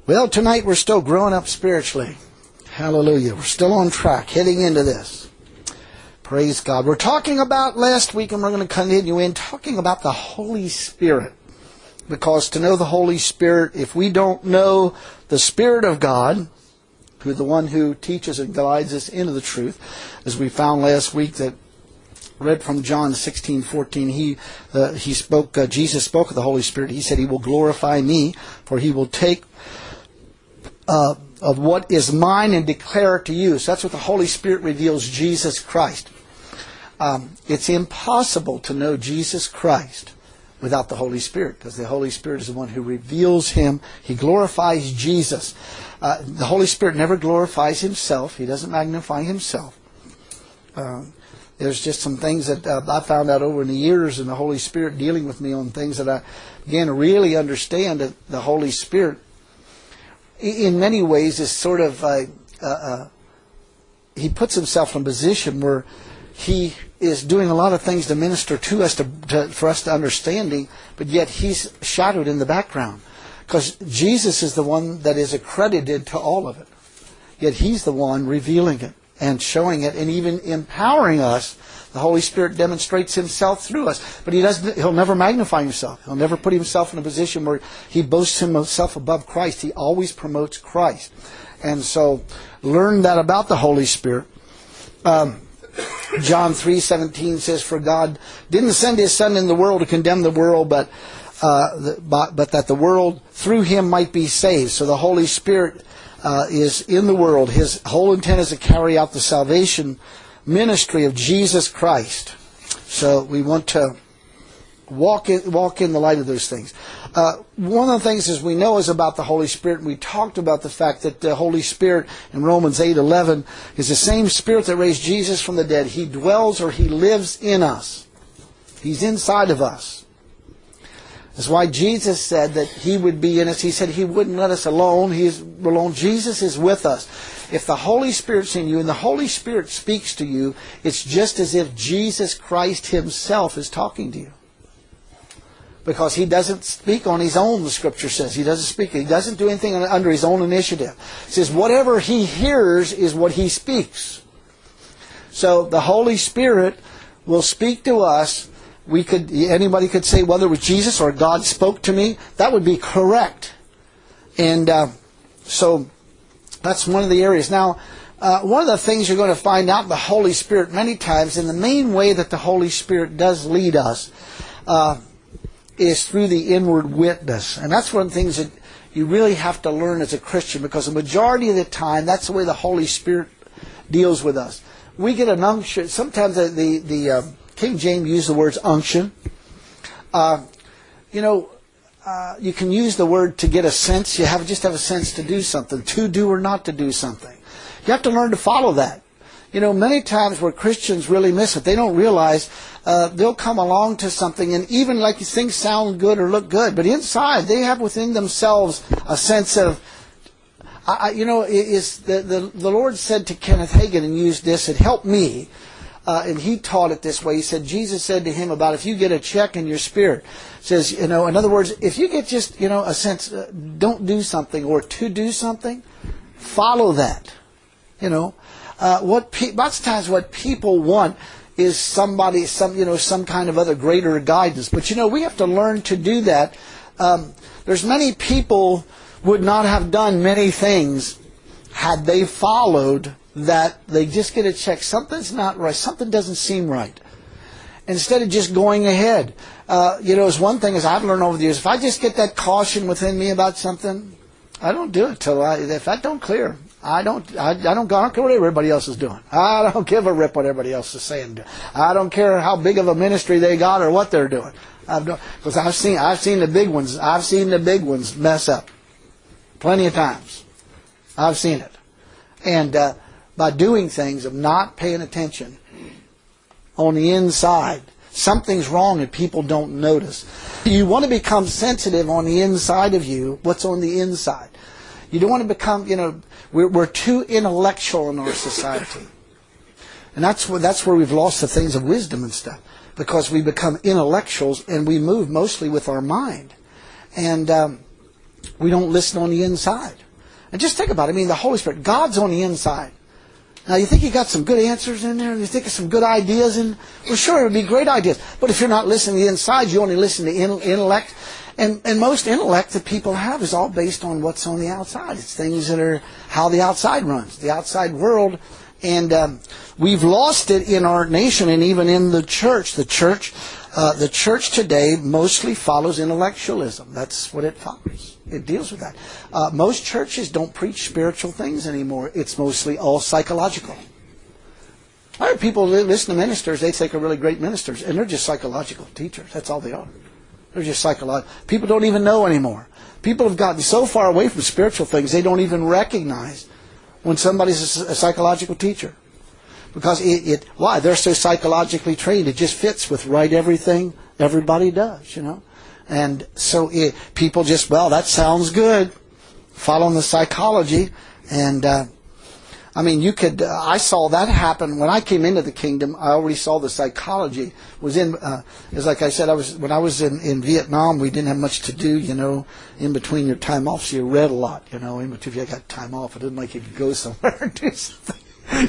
Well, tonight we're still growing up spiritually. Hallelujah. We're still on track, heading into this. Praise God. We're talking about last week, and we're going to continue in talking about the Holy Spirit. Because to know the Holy Spirit, if we don't know the Spirit of God, who the one who teaches and guides us into the truth, as we found last week that read from John 16:14, Jesus spoke of the Holy Spirit. He said, He will glorify me, for He will take of what is mine and declare it to you. So that's what the Holy Spirit reveals, Jesus Christ. It's impossible to know Jesus Christ without the Holy Spirit, because the Holy Spirit is the one who reveals Him. He glorifies Jesus. The Holy Spirit never glorifies Himself. He doesn't magnify Himself. There's just some things that I found out over the years, and the Holy Spirit dealing with me on things that I began to really understand that the Holy Spirit, in many ways, is sort of He puts Himself in a position where He is doing a lot of things to minister to us, for us to understanding, but yet He's shadowed in the background. Because Jesus is the one that is accredited to all of it. Yet He's the one revealing it and showing it and even empowering us. The Holy Spirit demonstrates Himself through us. But He'll never magnify Himself. He'll never put Himself in a position where He boasts Himself above Christ. He always promotes Christ. And so, learn that about the Holy Spirit. John 3:17 says, "For God didn't send His Son in the world to condemn the world, but that the world through Him might be saved." So the Holy Spirit is in the world. His whole intent is to carry out the salvation ministry of Jesus Christ. So we want to walk in the light of those things. One of the things as we know is about the Holy Spirit. We talked about the fact that the Holy Spirit in Romans 8:11 is the same Spirit that raised Jesus from the dead. He dwells, or He lives in us. He's inside of us. That's why Jesus said that He would be in us. He said He wouldn't let us alone. He's alone. Jesus is with us. If the Holy Spirit's in you and the Holy Spirit speaks to you, it's just as if Jesus Christ Himself is talking to you. Because He doesn't speak on His own, the Scripture says. He doesn't do anything under His own initiative. It says whatever He hears is what He speaks. So the Holy Spirit will speak to us. Anybody could say whether it was Jesus or God spoke to me. That would be correct. And so that's one of the areas. Now, one of the things you're going to find out in the Holy Spirit many times, and the main way that the Holy Spirit does lead us, is through the inward witness. And that's one of the things that you really have to learn as a Christian, because the majority of the time, that's the way the Holy Spirit deals with us. We get an unction. Sometimes the King James used the words unction. You can use the word to get a sense. You just have a sense to do something, to do or not to do something. You have to learn to follow that. Many times where Christians really miss it, they don't realize they'll come along to something, and even like things sound good or look good, but inside they have within themselves a sense of, the Lord said to Kenneth Hagin, and used this, it helped me, and he taught it this way. He said, Jesus said to him about if you get a check in your spirit, says, in other words, if you get just, a sense, don't do something or to do something, follow that. Lots of times what people want is some kind of other greater guidance. But we have to learn to do that. There's many people would not have done many things had they followed that. They just get a check. Something's not right. Something doesn't seem right. Instead of just going ahead. It's one thing as I've learned over the years, if I just get that caution within me about something, I don't do it if that don't clear. I don't care what everybody else is doing. I don't give a rip what everybody else is saying. I don't care how big of a ministry they got or what they're doing. Because I've seen the big ones. I've seen the big ones mess up plenty of times. I've seen it. And by doing things of not paying attention on the inside, something's wrong and people don't notice. You want to become sensitive on the inside of you, what's on the inside. You don't want to become, we're too intellectual in our society. And that's where we've lost the things of wisdom and stuff. Because we become intellectuals and we move mostly with our mind. And We don't listen on the inside. And just think about it. I mean, the Holy Spirit, God's on the inside. Now, you think you got some good answers in there? You think of some good ideas? Well, sure, it would be great ideas. But if you're not listening to the inside, you only listen to intellect. And most intellect that people have is all based on what's on the outside. It's things that are how the outside runs, the outside world. And we've lost it in our nation and even in the church. The church today mostly follows intellectualism. That's what it follows. It deals with that. Most churches don't preach spiritual things anymore. It's mostly all psychological. I heard people listen to ministers, they think are really great ministers, and they're just psychological teachers. That's all they are. They're just psychological. People don't even know anymore. People have gotten so far away from spiritual things, they don't even recognize when somebody's a psychological teacher. Because why? They're so psychologically trained, it just fits with right everything everybody does, you know. And so people just, well, that sounds good, following the psychology. And I mean, I saw that happen when I came into the kingdom. I already saw the psychology was in. It's like I said, when I was in Vietnam, we didn't have much to do, you know, in between your time off. So you read a lot, you know. In between, if you got time off, it didn't like you could go somewhere and do something.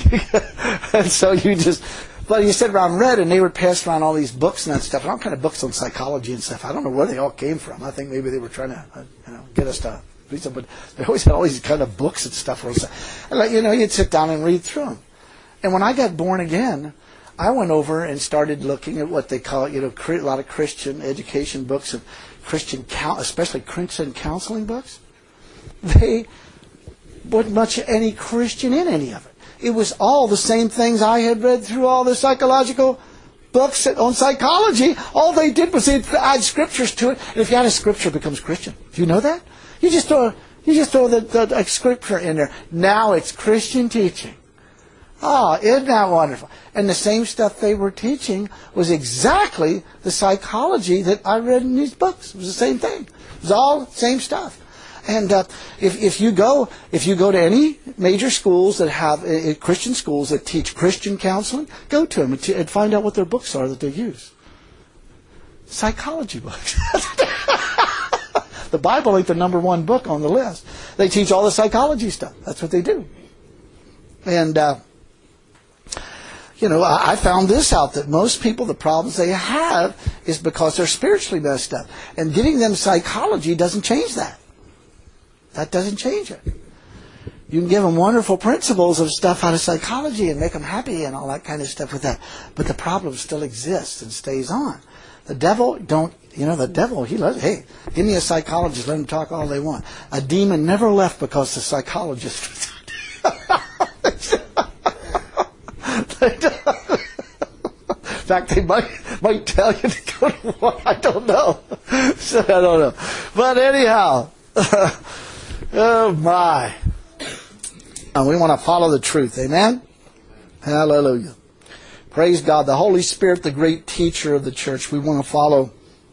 And so but you sit around and read, and they would pass around all these books and that stuff, and all kind of books on psychology and stuff. I don't know where they all came from. I think maybe they were trying to, get us to read something. But they always had all these kind of books and stuff. And you'd sit down and read through them. And when I got born again, I went over and started looking at what they call, a lot of Christian education books and especially Christian counseling books. They wasn't much any Christian in any of it. It was all the same things I had read through all the psychological books on psychology. All they did was add scriptures to it. And if you add a scripture, it becomes Christian. Do you know that? You just throw the scripture in there. Now it's Christian teaching. Oh, isn't that wonderful? And the same stuff they were teaching was exactly the psychology that I read in these books. It was the same thing. It was all the same stuff. And if you go to any major schools that have Christian schools that teach Christian counseling, go to them and find out what their books are that they use. Psychology books. The Bible ain't the number one book on the list. They teach all the psychology stuff. That's what they do. And I found this out, that most people, the problems they have is because they're spiritually messed up. And giving them psychology doesn't change that. That doesn't change it. You can give them wonderful principles of stuff out of psychology and make them happy and all that kind of stuff with that. But the problem still exists and stays on. The devil he loves, hey, give me a psychologist, let them talk all they want. A demon never left because the psychologist was in fact, they might tell you to go to one. I don't know. So I don't know. But anyhow, oh my. And we want to follow the truth. Amen? Hallelujah. Praise God. The Holy Spirit, the great teacher of the church. We want to follow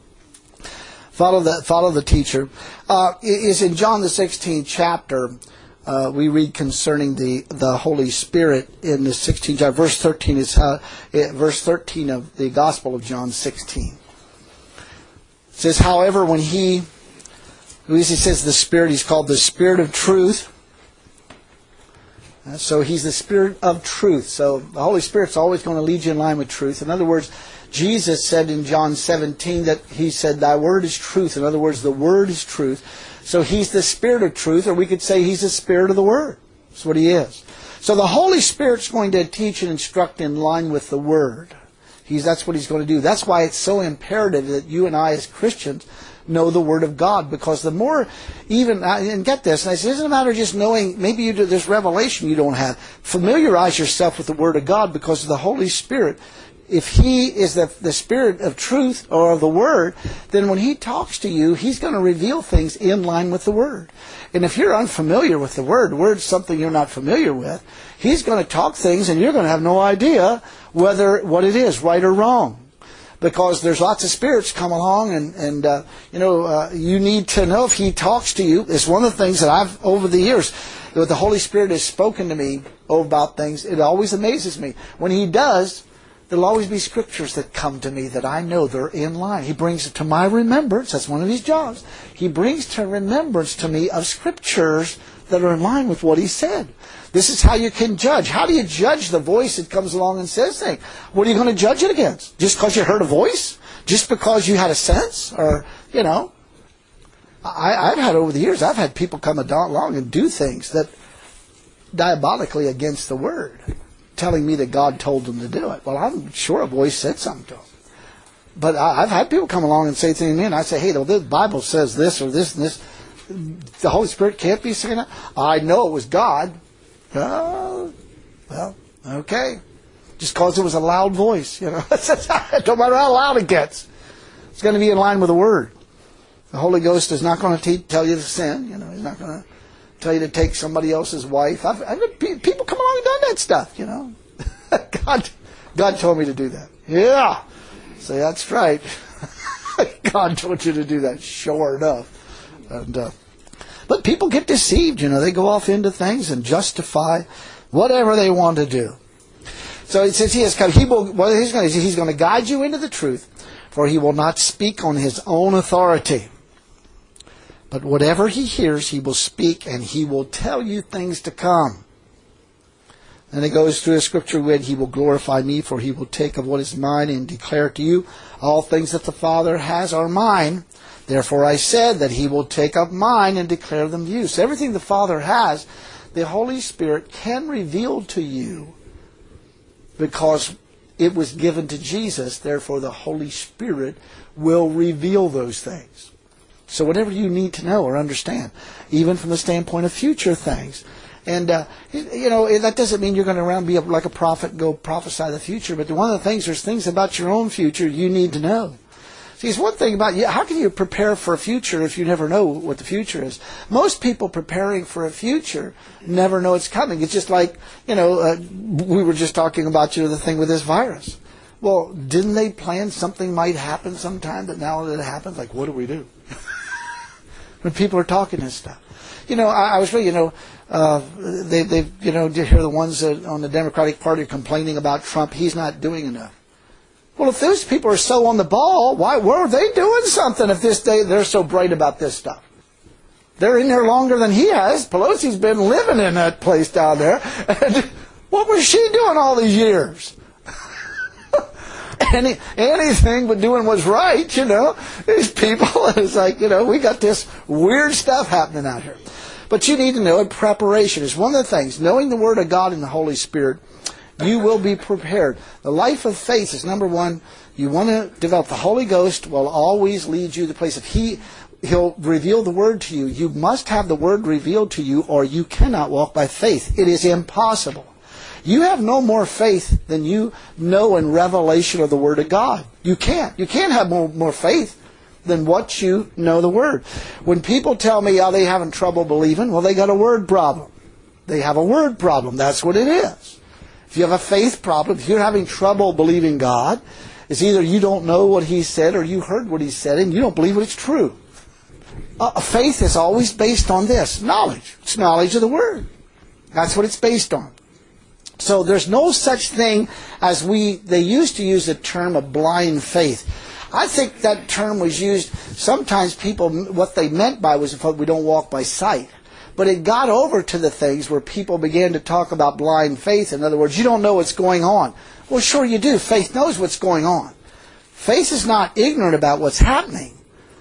the teacher. Is in John the 16th chapter. We read concerning the Holy Spirit in the 16th chapter. Verse 13 is verse 13 of the Gospel of John 16. It says, however, when he says the Spirit, he's called the Spirit of truth. So he's the Spirit of truth. So the Holy Spirit's always going to lead you in line with truth. In other words, Jesus said in John 17 that he said, thy word is truth. In other words, the word is truth. So he's the Spirit of truth, or we could say he's the Spirit of the Word. That's what he is. So the Holy Spirit's going to teach and instruct in line with the Word. That's what he's going to do. That's why it's so imperative that you and I as Christians know the Word of God. Because the more, and get this, and I say, it doesn't matter just knowing, maybe there's revelation you don't have. Familiarize yourself with the Word of God, because of the Holy Spirit. If he is the Spirit of truth or of the Word, then when he talks to you, he's going to reveal things in line with the Word. And if you're unfamiliar with the Word's something you're not familiar with, he's going to talk things and you're going to have no idea what it is, right or wrong. Because there's lots of spirits come along and you need to know if he talks to you. It's one of the things that I've, over the years, the Holy Spirit has spoken to me about things. It always amazes me. When he does, there'll always be scriptures that come to me that I know they're in line. He brings it to my remembrance. That's one of his jobs. He brings to remembrance to me of scriptures that are in line with what he said. This is how you can judge. How do you judge the voice that comes along and says things? What are you going to judge it against? Just because you heard a voice? Just because you had a sense? Or, I've had over the years, I've had people come along and do things that diabolically against the Word, telling me that God told them to do it. Well, I'm sure a voice said something to them. But I've had people come along and say things to me, and I say, hey, the Bible says this or this and this. The Holy Spirit can't be saying that. I know it was God. Well, okay. Just because it was a loud voice, no matter how loud it gets, it's going to be in line with the Word. The Holy Ghost is not going to tell you to sin. He's not going to tell you to take somebody else's wife. I've had people come along and done that stuff, God told me to do that. Yeah. Say, that's right. God told you to do that, sure enough. But people get deceived, They go off into things and justify whatever they want to do. So it says he has come. He's going to guide you into the truth, for he will not speak on his own authority. But whatever he hears, he will speak, and he will tell you things to come. And it goes through a scripture where he will glorify me, for he will take of what is mine and declare to you. All things that the Father has are mine. Therefore I said that he will take up mine and declare them to you. So everything the Father has, the Holy Spirit can reveal to you because it was given to Jesus. Therefore the Holy Spirit will reveal those things. So whatever you need to know or understand, even from the standpoint of future things. And, that doesn't mean you're going to around be like a prophet and go prophesy the future. But one of the things, there's things about your own future you need to know. See, it's one thing about you. How can you prepare for a future if you never know what the future is? Most people preparing for a future never know it's coming. It's just like, we were just talking about, the thing with this virus. Well, didn't they plan something might happen sometime, but now that it happens, like, what do we do? When people are talking this stuff. I was really, they've you hear the ones that on the Democratic Party complaining about Trump. He's not doing enough. Well, if those people are so on the ball, why were they doing something if they're so bright about this stuff? They're in there longer than he has. Pelosi's been living in that place down there. And what was she doing all these years? Anything but doing what's right, These people, it's like, we got this weird stuff happening out here. But you need to know preparation is one of the things. Knowing the Word of God and the Holy Spirit, you will be prepared. The life of faith is number one. You want to develop. The Holy Ghost will always lead you to the place. If He'll reveal the Word to you, you must have the Word revealed to you or you cannot walk by faith. It is impossible. You have no more faith than you know in revelation of the Word of God. You can't. You can't have more faith than what you know the Word. When people tell me, they're having trouble believing, well, they got a word problem. They have a word problem. That's what it is. If you have a faith problem, if you're having trouble believing God, it's either you don't know what He said or you heard what He said and you don't believe it's true. Faith is always based on this, knowledge. It's knowledge of the Word. That's what it's based on. So there's no such thing as they used to use the term of blind faith. I think that term was used, sometimes people, what they meant by was we don't walk by sight. But it got over to the things where people began to talk about blind faith. In other words, you don't know what's going on. Well, sure you do. Faith knows what's going on. Faith is not ignorant about what's happening.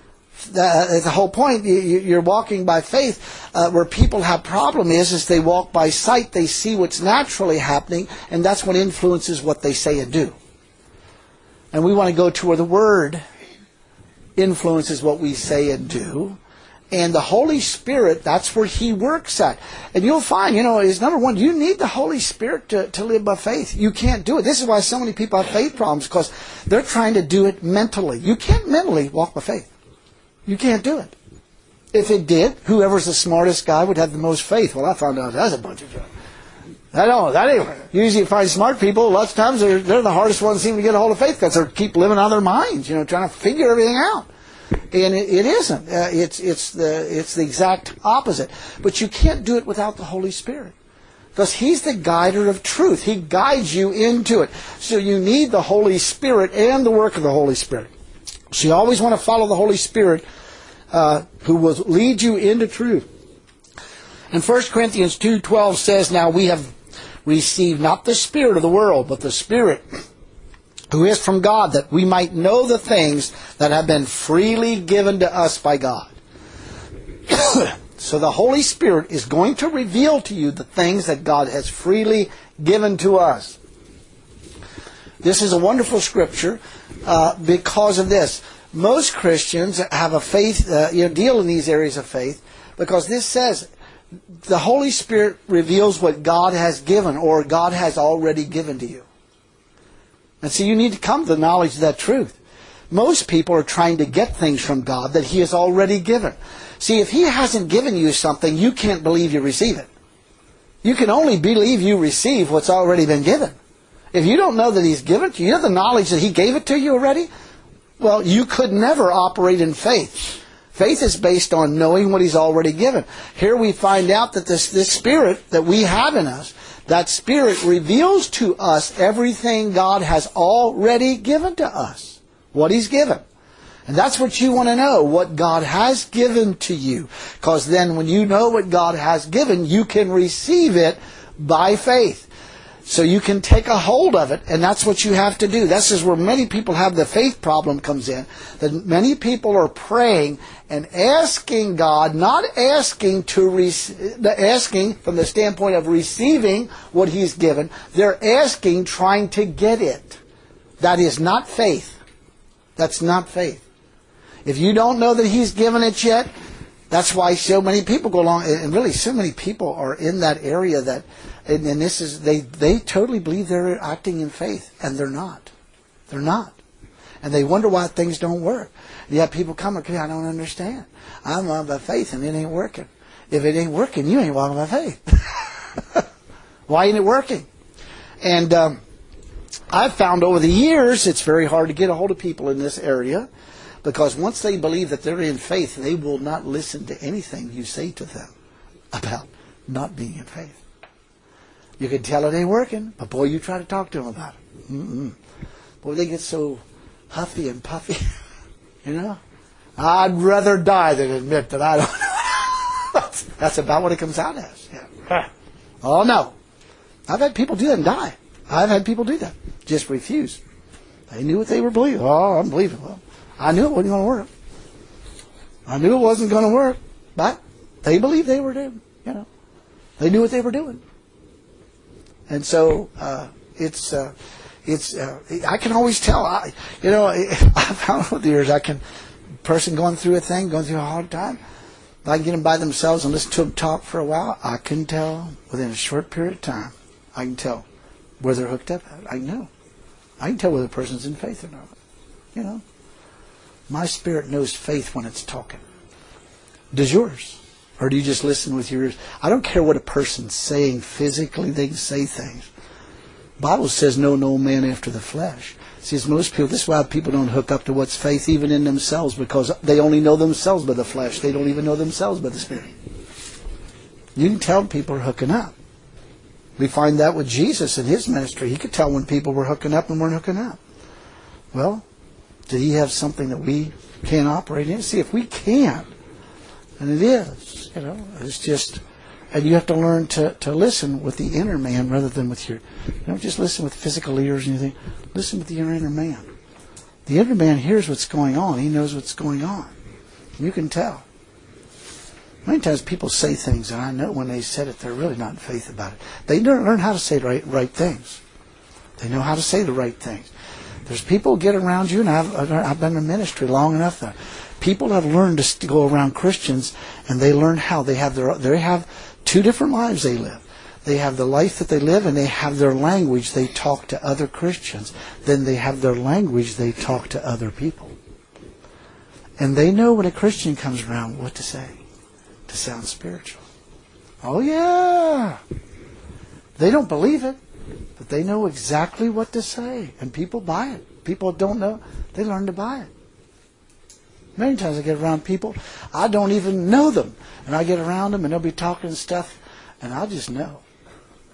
The whole point, you're walking by faith. Where people have problem is they walk by sight. They see what's naturally happening, and that's what influences what they say and do. And we want to go to where the Word influences what we say and do. And the Holy Spirit, that's where He works at. And you'll find, is number one, you need the Holy Spirit to live by faith. You can't do it. This is why so many people have faith problems, because they're trying to do it mentally. You can't mentally walk by faith. You can't do it. If it did, whoever's the smartest guy would have the most faith. Well, I found out that's a bunch of junk. That ain't. Usually you find smart people, lots of times they're the hardest ones to seem to get a hold of faith because they keep living out of their minds, trying to figure everything out. And it isn't. It's the exact opposite. But you can't do it without the Holy Spirit. Because He's the guider of truth. He guides you into it. So you need the Holy Spirit and the work of the Holy Spirit. So you always want to follow the Holy Spirit who will lead you into truth. And 1 Corinthians 2:12 says, now we have received not the spirit of the world, but the Spirit who is from God, that we might know the things that have been freely given to us by God. So the Holy Spirit is going to reveal to you the things that God has freely given to us. This is a wonderful scripture because of this. Most Christians have a faith, deal in these areas of faith, because this says the Holy Spirit reveals what God has given or God has already given to you. And so you need to come to the knowledge of that truth. Most people are trying to get things from God that He has already given. See, if He hasn't given you something, you can't believe you receive it. You can only believe you receive what's already been given. If you don't know that He's given it to you, you have the knowledge that He gave it to you already, well, you could never operate in faith. Faith is based on knowing what He's already given. Here we find out that this Spirit that we have in us, that Spirit reveals to us everything God has already given to us. What He's given. And that's what you want to know, what God has given to you. Because then when you know what God has given, you can receive it by faith. So you can take a hold of it, and that's what you have to do. This is where many people have the faith problem comes in. That many people are praying and asking God, not asking asking from the standpoint of receiving what He's given. They're asking, trying to get it. That is not faith. That's not faith. If you don't know that He's given it yet, that's why so many people go along, and really so many people are in that area that, and this is, they totally believe they're acting in faith, and they're not. They're not. And they wonder why things don't work. You have people come, okay, I don't understand. I'm on by faith and it ain't working. If it ain't working, you ain't walking by faith. Why ain't it working? And I've found over the years it's very hard to get a hold of people in this area, because once they believe that they're in faith, they will not listen to anything you say to them about not being in faith. You can tell it ain't working, but boy, you try to talk to them about it. Boy, they get so huffy and puffy. You know? I'd rather die than admit that I don't. That's about what it comes out as. Yeah. Oh, no. I've had people do that and die. I've had people do that. Just refuse. They knew what they were believing. Oh, I'm believing. Well, I knew it wasn't going to work. I knew it wasn't going to work. But they believed they were doing, They knew what they were doing. And so I can always tell. I found over the years, person going through a hard time, if I can get them by themselves and listen to them talk for a while, I can tell within a short period of time, I can tell where they're hooked up at. I know. I can tell whether the person's in faith or not. My spirit knows faith when it's talking. Does yours? Or do you just listen with your ears? I don't care what a person's saying physically. They can say things. The Bible says no man after the flesh. See, most people, this is why people don't hook up to what's faith even in themselves, because they only know themselves by the flesh. They don't even know themselves by the Spirit. You can tell people are hooking up. We find that with Jesus in His ministry. He could tell when people were hooking up and weren't hooking up. Well, did He have something that we can't operate in? See, if we can't, and it is, it's just, and you have to learn to listen with the inner man rather than with your, don't just listen with physical ears and anything. Listen with your inner man. The inner man hears what's going on. He knows what's going on. You can tell. Many times people say things, and I know when they said it, they're really not in faith about it. They don't learn how to say the right things. They know how to say the right things. There's people who get around you, and I've been in ministry long enough that people have learned to go around Christians, and they learn how they have two different lives they live. They have the life that they live, and they have their language they talk to other Christians. Then they have their language they talk to other people. And they know when a Christian comes around what to say to sound spiritual. Oh yeah! They don't believe it, but they know exactly what to say. And people buy it. People don't know, they learn to buy it. Many times I get around people, I don't even know them. And I get around them and they'll be talking stuff, and I just know.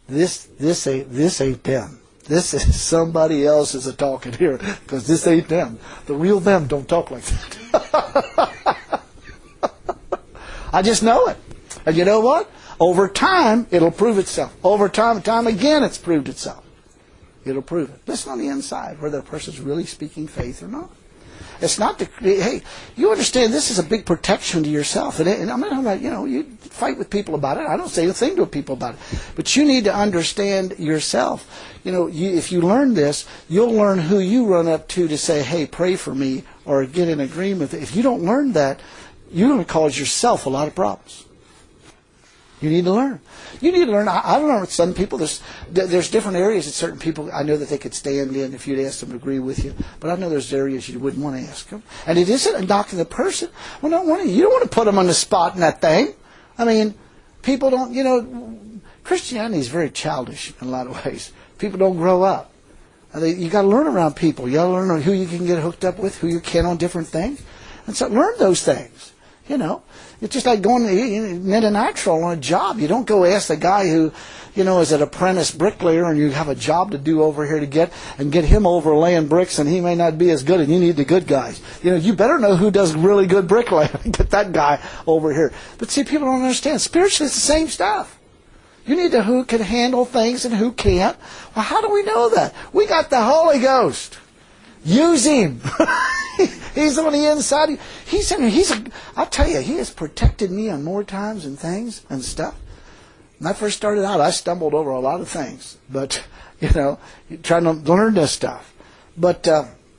this ain't them. This is somebody else is a talking here, because this ain't them. The real them don't talk like that. I just know it. And you know what? Over time, it'll prove itself. Over time again, it's proved itself. It'll prove it. Listen on the inside, whether a person's really speaking faith or not. It's not hey, you understand this is a big protection to yourself. And I'm not, you fight with people about it. I don't say a thing to people about it. But you need to understand yourself. If you learn this, you'll learn who you run up to say, hey, pray for me, or get in agreement. If you don't learn that, you're going to cause yourself a lot of problems. You need to learn. You need to learn. I don't know with some people. There's different areas that certain people, I know that they could stand in if you'd ask them to agree with you. But I know there's areas you wouldn't want to ask them. And it isn't a knock on the person. Well, you don't want to put them on the spot in that thing. I mean, people don't, Christianity is very childish in a lot of ways. People don't grow up. You got to learn around people. You got to learn who you can get hooked up with, who you can on different things. And so learn those things. It's just like going net a natural on a job. You don't go ask the guy who, is an apprentice bricklayer and you have a job to do over here to get him over laying bricks, and he may not be as good, and you need the good guys. You better know who does really good bricklaying and get that guy over here. But see, people don't understand. Spiritually, it's the same stuff. You need to who can handle things and who can't. Well, how do we know that? We got the Holy Ghost. Use him. He's on the inside. I'll tell you, he has protected me on more times and things and stuff. When I first started out, I stumbled over a lot of things. But, trying to learn this stuff. But,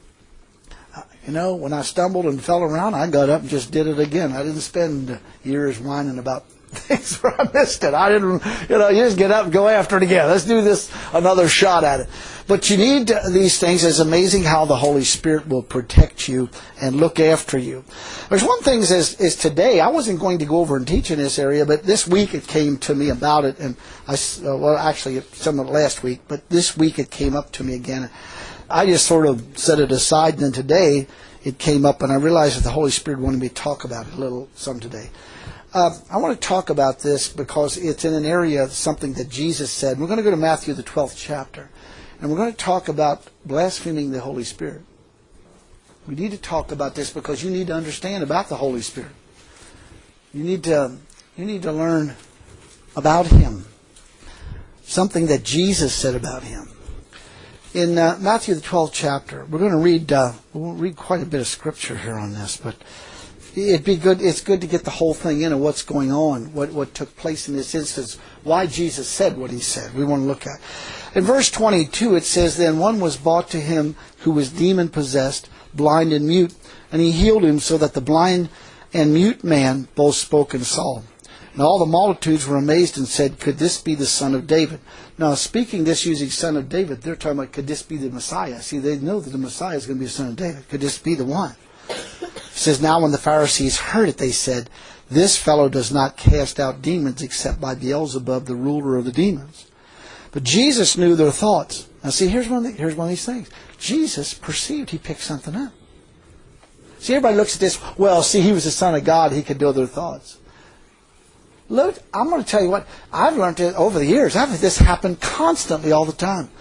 when I stumbled and fell around, I got up and just did it again. I didn't spend years whining about things where I missed it. I didn't, you just get up and go after it again. Let's do this, another shot at it. But you need these things. It's amazing how the Holy Spirit will protect you and look after you. There's one thing is today, I wasn't going to go over and teach in this area, but this week it came to me about it, and actually some of it last week, but this week it came up to me again. I just sort of set it aside, and then today it came up, and I realized that the Holy Spirit wanted me to talk about it a little some today. I want to talk about this because it's in an area of something that Jesus said. We're going to go to Matthew, the 12th chapter, and we're going to talk about blaspheming the Holy Spirit. We need to talk about this because you need to understand about the Holy Spirit. You need to learn about Him. Something that Jesus said about Him. In Matthew, the 12th chapter, we're going to read quite a bit of scripture here on this, but it'd be good. It's good to get the whole thing in of what's going on, what took place in this instance, why Jesus said what He said. We want to look at. In verse 22, it says, "Then one was brought to Him who was demon-possessed, blind and mute, and He healed him, so that the blind and mute man both spoke and saw. And all the multitudes were amazed and said, 'Could this be the Son of David?'" Now, speaking this using Son of David, they're talking about, could this be the Messiah? See, they know that the Messiah is going to be the Son of David. Could this be the one? It says, "Now when the Pharisees heard it, they said, 'This fellow does not cast out demons except by Beelzebub, the ruler of the demons.' But Jesus knew their thoughts." Now see, here's one of these things. Jesus perceived, He picked something up. See, everybody looks at this, well, see, He was the Son of God, He could know their thoughts. Look, I'm going to tell you what, I've learned it over the years. I've had this happen constantly all the time.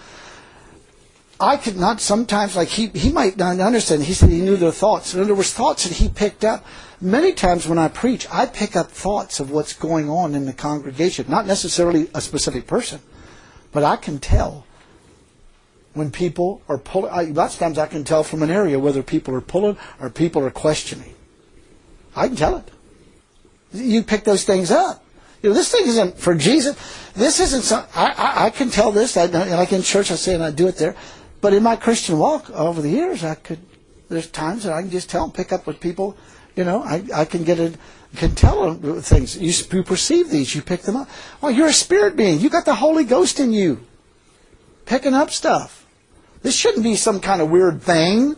I could not sometimes, like he might not understand. He said He knew their thoughts. And there was thoughts that He picked up. Many times when I preach, I pick up thoughts of what's going on in the congregation. Not necessarily a specific person, but I can tell when people are pulling. Lots of times I can tell from an area whether people are pulling or people are questioning. I can tell it. You pick those things up. This thing isn't for Jesus. This isn't some. I can tell this. Like in church, I say, and I do it there. But in my Christian walk over the years, there's times that I can just tell and pick up with people. I can tell them things. You perceive these. You pick them up. Well, you're a spirit being. You got the Holy Ghost in you. Picking up stuff. This shouldn't be some kind of weird thing.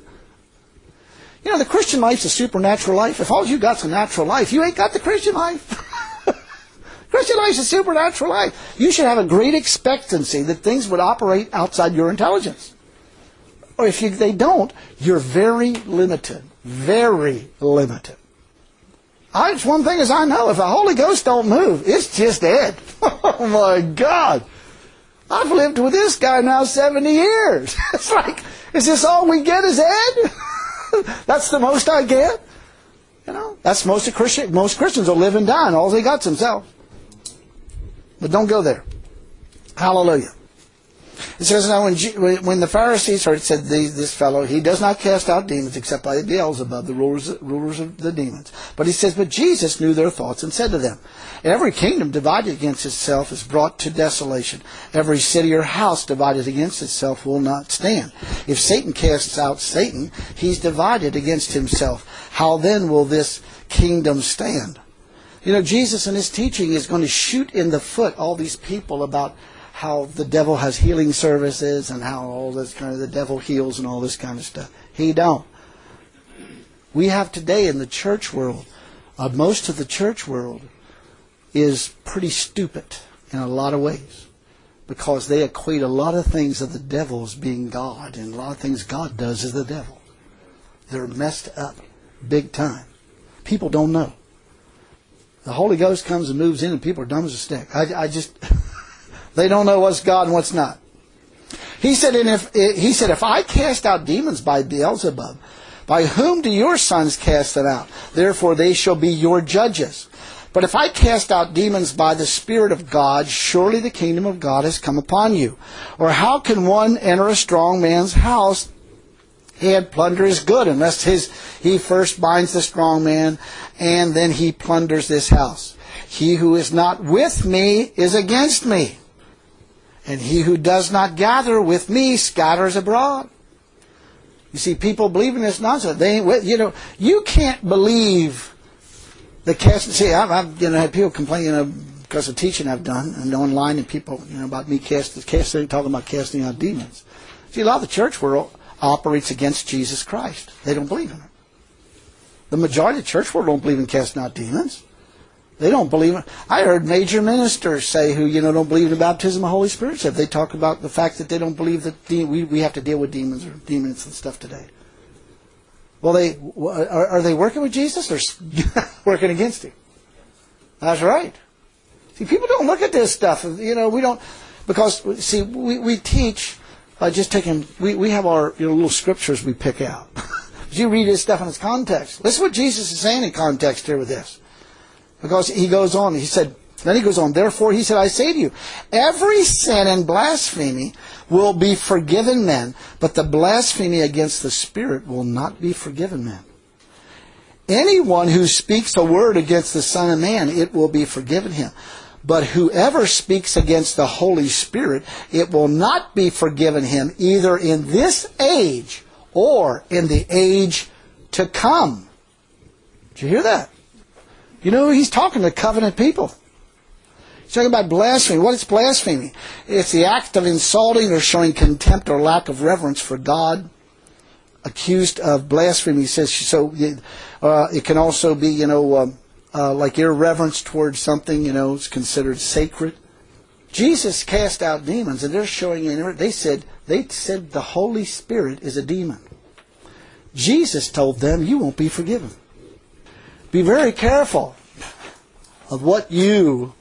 The Christian life's a supernatural life. If all you got's a natural life, you ain't got the Christian life. Christian life's a supernatural life. You should have a great expectancy that things would operate outside your intelligence. Or if they don't, you're very limited. Very limited. It's one thing as I know, if the Holy Ghost don't move, it's just dead. Oh my God. I've lived with this guy now 70 years. It's like, is this all we get is Ed? That's the most I get? You know, that's most Christians will live and die, and all they got's themselves. But don't go there. Hallelujah. It says, now when the Pharisees heard, it said, this fellow, he does not cast out demons except by Beelzebub, the rulers of the demons. But he says, but Jesus knew their thoughts and said to them, every kingdom divided against itself is brought to desolation. Every city or house divided against itself will not stand. If Satan casts out Satan, he's divided against himself. How then will this kingdom stand? You know, Jesus in his teaching is going to shoot in the foot all these people about how the devil has healing services and how all this kind of the devil heals and all this kind of stuff. He don't. We have today in the church world, most of the church world is pretty stupid in a lot of ways because they equate a lot of things of the devil as being God, and a lot of things God does is the devil. They're messed up big time. People don't know. The Holy Ghost comes and moves in and people are dumb as a stick. They don't know what's God and what's not. He said, if I cast out demons by Beelzebub, by whom do your sons cast them out? Therefore they shall be your judges. But if I cast out demons by the Spirit of God, surely the kingdom of God has come upon you. Or how can one enter a strong man's house and plunder his good, unless he first binds the strong man, and then he plunders this house? He who is not with me is against me, and he who does not gather with me scatters abroad. You see, people believe in this nonsense. You can't believe the casting. See, I've had people complaining because of teaching I've done and online, and people about me talking about casting out demons. See, a lot of the church world operates against Jesus Christ. They don't believe in it. The majority of the church world don't believe in casting out demons. They don't believe it. I heard major ministers say who don't believe in the baptism of the Holy Spirit. Said they talk about the fact that they don't believe that we have to deal with demons or demons and stuff today. Well, are they working with Jesus or working against him? That's right. See, people don't look at this stuff. We don't, because see, we teach by just taking. We have our little scriptures we pick out. You read this stuff in its context. Listen what Jesus is saying in context here with this. Because he goes on, then he goes on, therefore he said, I say to you, every sin and blasphemy will be forgiven men, but the blasphemy against the Spirit will not be forgiven men. Anyone who speaks a word against the Son of Man, it will be forgiven him. But whoever speaks against the Holy Spirit, it will not be forgiven him, either in this age or in the age to come. Did you hear that? He's talking to covenant people. He's talking about blasphemy. What is blasphemy? It's the act of insulting or showing contempt or lack of reverence for God. Accused of blasphemy, he says, so it can also be, like irreverence towards something, it's considered sacred. Jesus cast out demons, and they're showing, they said the Holy Spirit is a demon. Jesus told them, you won't be forgiven. Be very careful of what you...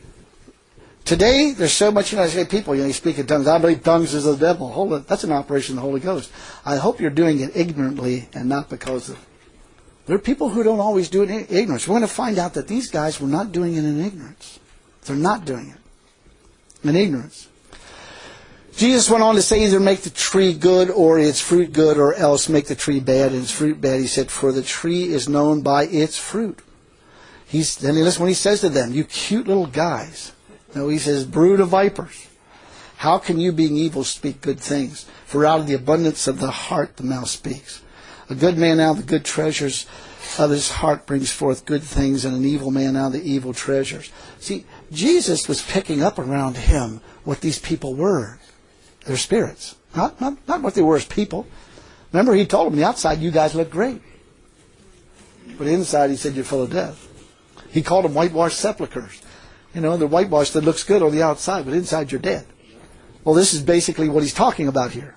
Today, there's so much, I say people, you speak in tongues. I believe tongues is the devil. Hold it. That's an operation of the Holy Ghost. I hope you're doing it ignorantly and not because of... There are people who don't always do it in ignorance. We're going to find out that these guys were not doing it in ignorance. They're not doing it in ignorance. Jesus went on to say, either make the tree good or its fruit good, or else make the tree bad and its fruit bad. He said, for the tree is known by its fruit. Then listen when he says to them, you cute little guys. He says, brood of vipers. How can you, being evil, speak good things? For out of the abundance of the heart the mouth speaks. A good man out of the good treasures of his heart brings forth good things, and an evil man out of the evil treasures. See, Jesus was picking up around him what these people were. Their spirits. Not what they were as people. Remember, he told them, the outside, you guys look great. But inside, he said, you're full of death. He called them whitewashed sepulchres. They're whitewashed that looks good on the outside, but inside you're dead. Well, this is basically what he's talking about here.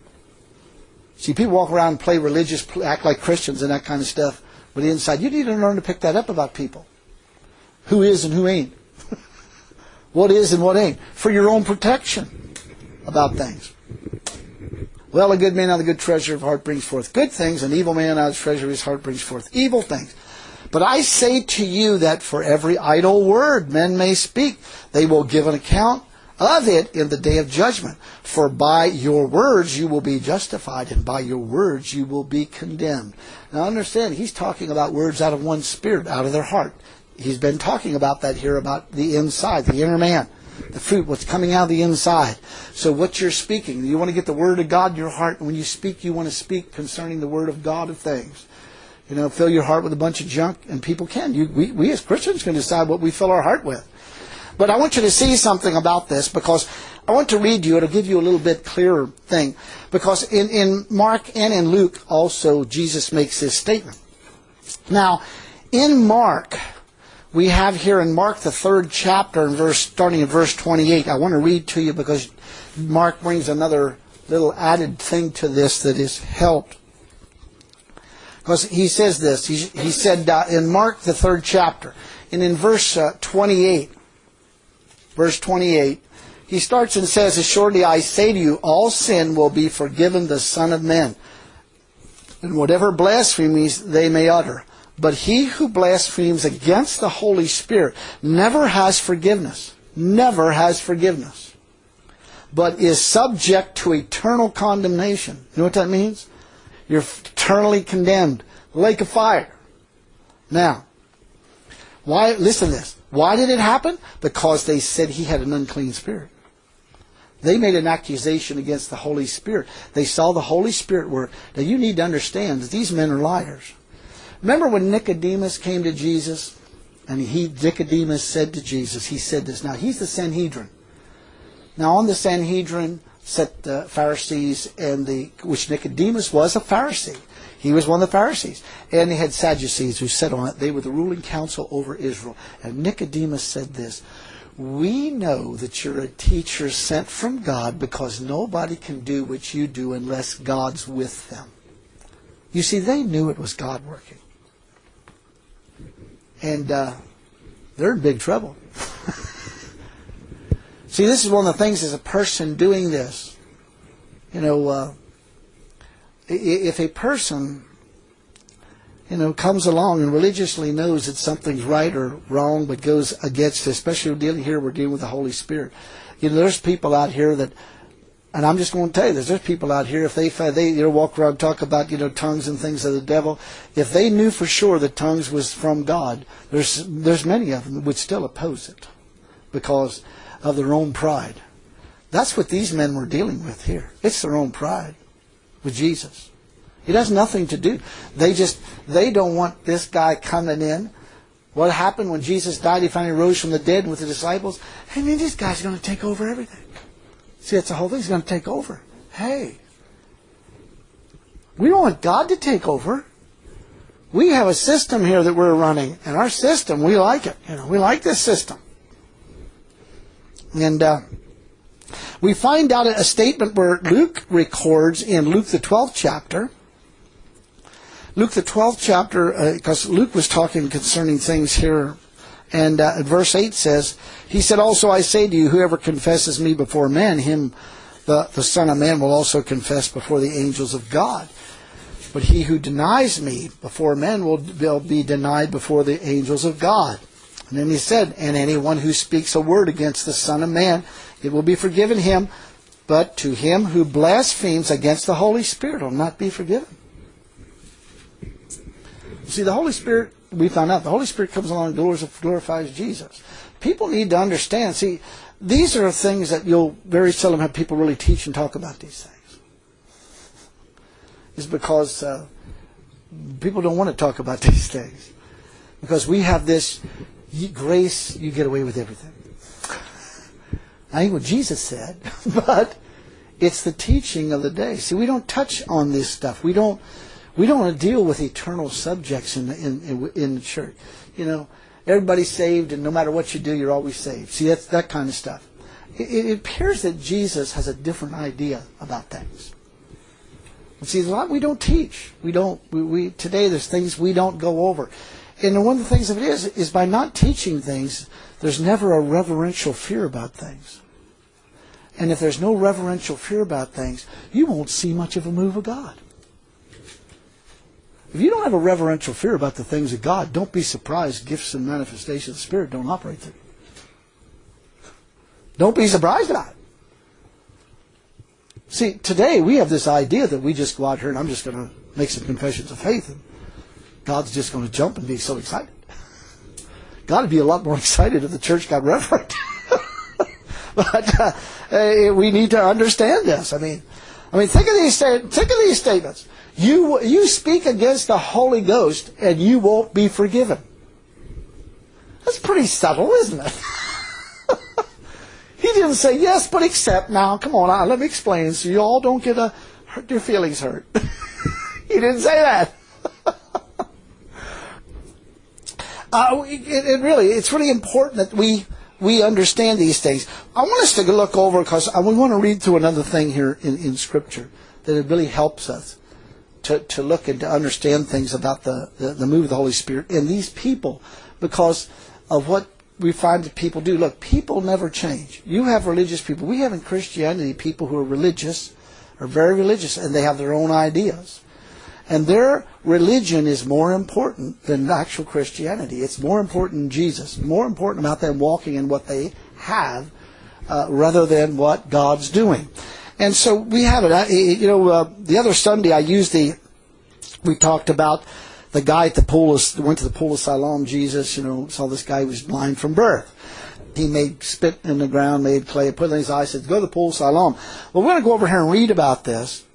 See, people walk around and play religious, act like Christians and that kind of stuff, but inside, you need to learn to pick that up about people. Who is and who ain't. what is and what ain't, for your own protection about things. Well, a good man out of the good treasure of heart brings forth good things, an evil man out of the treasure of his heart brings forth evil things. But I say to you that for every idle word men may speak, they will give an account of it in the day of judgment. For by your words you will be justified, and by your words you will be condemned. Now understand, he's talking about words out of one's spirit, out of their heart. He's been talking about that here, about the inside, the inner man, the fruit, what's coming out of the inside. So what you're speaking, you want to get the Word of God in your heart, and when you speak, you want to speak concerning the Word of God of things. You know, fill your heart with a bunch of junk, and people can. We as Christians can decide what we fill our heart with. But I want you to see something about this, because I want to read you, it'll give you a little bit clearer thing. Because in Mark and in Luke also, Jesus makes this statement. Now, in Mark, we have here in Mark the 3rd chapter, starting in verse 28. I want to read to you because Mark brings another little added thing to this that has helped. Because he says this, he said in Mark the 3rd chapter, and in verse 28, he starts and says, assuredly I say to you, all sin will be forgiven the Son of Men, and whatever blasphemies they may utter. But he who blasphemes against the Holy Spirit never has forgiveness, but is subject to eternal condemnation. You know what that means? You're eternally condemned. Lake of fire. Now, why? Listen to this. Why did it happen? Because they said he had an unclean spirit. They made an accusation against the Holy Spirit. They saw the Holy Spirit work. Now you need to understand that these men are liars. Remember when Nicodemus came to Jesus? And Nicodemus said to Jesus, he said this. Now he's the Sanhedrin. Now on the Sanhedrin sat the Pharisees, which Nicodemus was a Pharisee. He was one of the Pharisees. And they had Sadducees who sat on it. They were the ruling council over Israel. And Nicodemus said this, we know that you're a teacher sent from God because nobody can do what you do unless God's with them. You see, they knew it was God working. And they're in big trouble. See, this is one of the things as a person doing this. You know, if a person, comes along and religiously knows that something's right or wrong, but goes against it, especially we're dealing with the Holy Spirit. There's people out here that, and I'm just going to tell you this, there's people out here, if they walk around and talk about, tongues and things of the devil, if they knew for sure that tongues was from God, there's many of them that would still oppose it because of their own pride. That's what these men were dealing with here. It's their own pride with Jesus. It has nothing to do. They don't want this guy coming in. What happened when Jesus died? He finally rose from the dead with the disciples. Hey, man, this guy's going to take over everything. See, that's the whole thing. He's going to take over. Hey, we don't want God to take over. We have a system here that we're running, and our system, we like it. We like this system. And we find out a statement where Luke records in Luke the 12th chapter. Luke the 12th chapter, because Luke was talking concerning things here. And verse 8 says, he said, also I say to you, whoever confesses me before men, him the Son of Man will also confess before the angels of God. But he who denies me before men will be denied before the angels of God. And then he said, and anyone who speaks a word against the Son of Man, it will be forgiven him, but to him who blasphemes against the Holy Spirit will not be forgiven. See, the Holy Spirit, we found out, the Holy Spirit comes along and glorifies Jesus. People need to understand. See, these are things that you'll very seldom have people really teach and talk about these things. It's because people don't want to talk about these things. Because we have this grace, you get away with everything. I ain't what Jesus said, but it's the teaching of the day. See, we don't touch on this stuff. We don't want to deal with eternal subjects in the church. Everybody's saved, and no matter what you do, you're always saved. See, that's that kind of stuff. It appears that Jesus has a different idea about things. And see, there's a lot we don't teach. Today there's things we don't go over. And one of the things of it is by not teaching things, there's never a reverential fear about things. And if there's no reverential fear about things, you won't see much of a move of God. If you don't have a reverential fear about the things of God, don't be surprised gifts and manifestations of the Spirit don't operate there. Don't be surprised about it. See, today we have this idea that we just go out here and I'm just going to make some confessions of faith and God's just going to jump and be so excited. God would be a lot more excited if the church got reverent. But we need to understand this. I mean, think of these statements. You speak against the Holy Ghost and you won't be forgiven. That's pretty subtle, isn't it? He didn't say yes, but except. Now, come on, let me explain so you all don't get your feelings hurt. He didn't say that. It's really important that we understand these things. I want us to look over, because we want to read through another thing here in Scripture that it really helps us to look and to understand things about the move of the Holy Spirit in these people, because of what we find that people do. Look, people never change. You have religious people. We have in Christianity people who are religious, are very religious, and they have their own ideas. And their religion is more important than actual Christianity. It's more important than Jesus. More important about them walking in what they have rather than what God's doing. And so we have it. The other Sunday we talked about the guy at the pool, went to the pool of Siloam. Jesus, saw this guy who was blind from birth. He made spit in the ground, made clay, put it in his eyes, said, go to the pool of Siloam. Well, we're going to go over here and read about this.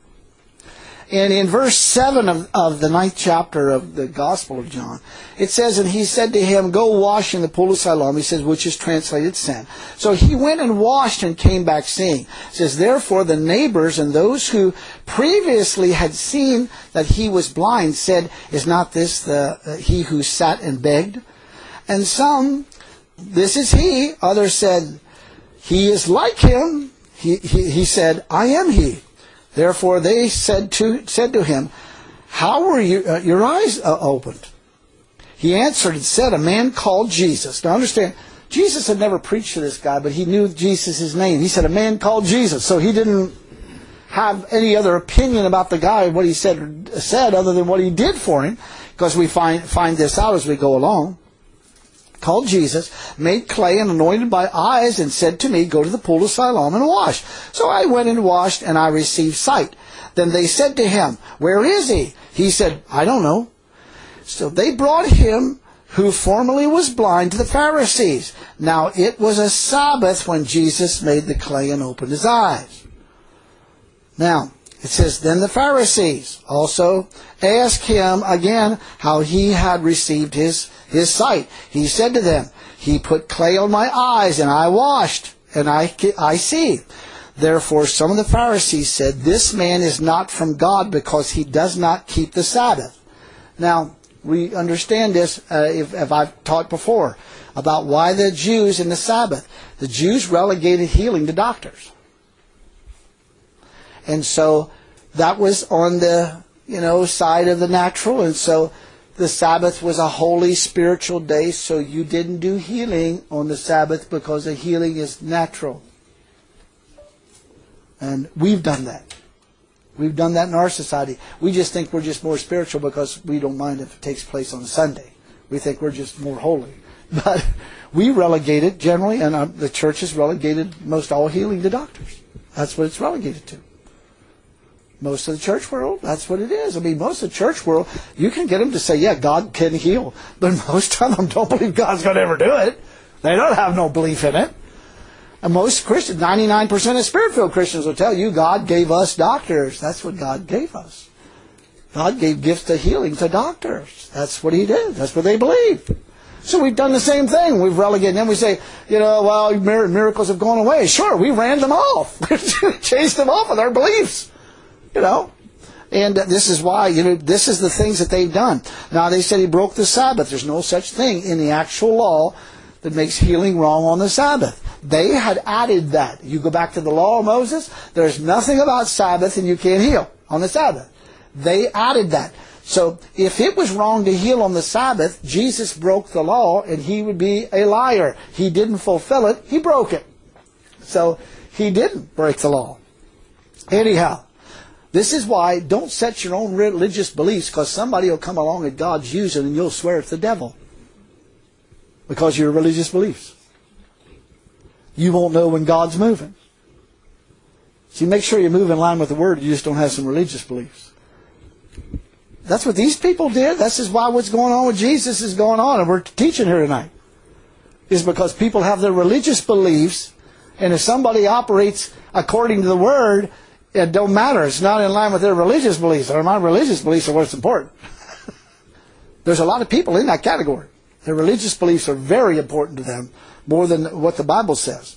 And in verse 7 of the 9th chapter of the Gospel of John, it says, and he said to him, go wash in the pool of Siloam, he says, which is translated sent. So he went and washed and came back seeing. It says, therefore the neighbors and those who previously had seen that he was blind said, is not this he who sat and begged? And some, this is he. Others said, he is like him. He said, I am he. Therefore they said to him, how were your eyes opened? He answered and said, a man called Jesus. Now understand, Jesus had never preached to this guy, but he knew Jesus' name. He said, a man called Jesus. So he didn't have any other opinion about the guy, what he said other than what he did for him, because we find this out as we go along. Called Jesus, made clay and anointed my eyes, and said to me, go to the pool of Siloam and wash. So I went and washed, and I received sight. Then they said to him, where is he? He said, I don't know. So they brought him who formerly was blind to the Pharisees. Now it was a Sabbath when Jesus made the clay and opened his eyes. Now, it says, then the Pharisees also asked him again how he had received his sight. He said to them, he put clay on my eyes, and I washed, and I see. Therefore some of the Pharisees said, this man is not from God, because he does not keep the Sabbath. Now, we understand this, if I've taught before, about why the Jews in the Sabbath. The Jews relegated healing to doctors. And so that was on the side of the natural, and so the Sabbath was a holy spiritual day, so you didn't do healing on the Sabbath because the healing is natural. And we've done that. We've done that in our society. We just think we're just more spiritual because we don't mind if it takes place on a Sunday. We think we're just more holy. But we relegated generally, and the church has relegated most all healing to doctors. That's what it's relegated to. Most of the church world, that's what it is. I mean, most of the church world, you can get them to say, yeah, God can heal. But most of them don't believe God's going to ever do it. They don't have no belief in it. And most Christians, 99% of Spirit-filled Christians will tell you God gave us doctors. That's what God gave us. God gave gifts of healing to doctors. That's what He did. That's what they believe. So we've done the same thing. We've relegated them. We say, well, miracles have gone away. Sure, we ran them off. Chased them off with our beliefs. And this is why, this is the things that they've done. Now, they said he broke the Sabbath. There's no such thing in the actual law that makes healing wrong on the Sabbath. They had added that. You go back to the law of Moses, there's nothing about Sabbath and you can't heal on the Sabbath. They added that. So if it was wrong to heal on the Sabbath, Jesus broke the law and he would be a liar. He didn't fulfill it, he broke it. So he didn't break the law. Anyhow, this is why don't set your own religious beliefs, because somebody will come along that God's using and you'll swear it's the devil. Because of your religious beliefs. You won't know when God's moving. So you make sure you move in line with the Word, you just don't have some religious beliefs. That's what these people did. This is why what's going on with Jesus is going on, and we're teaching here tonight. Is because people have their religious beliefs, and if somebody operates according to the Word, it don't matter. It's not in line with their religious beliefs, or my religious beliefs are what's important. There's a lot of people in that category. Their religious beliefs are very important to them, more than what the Bible says.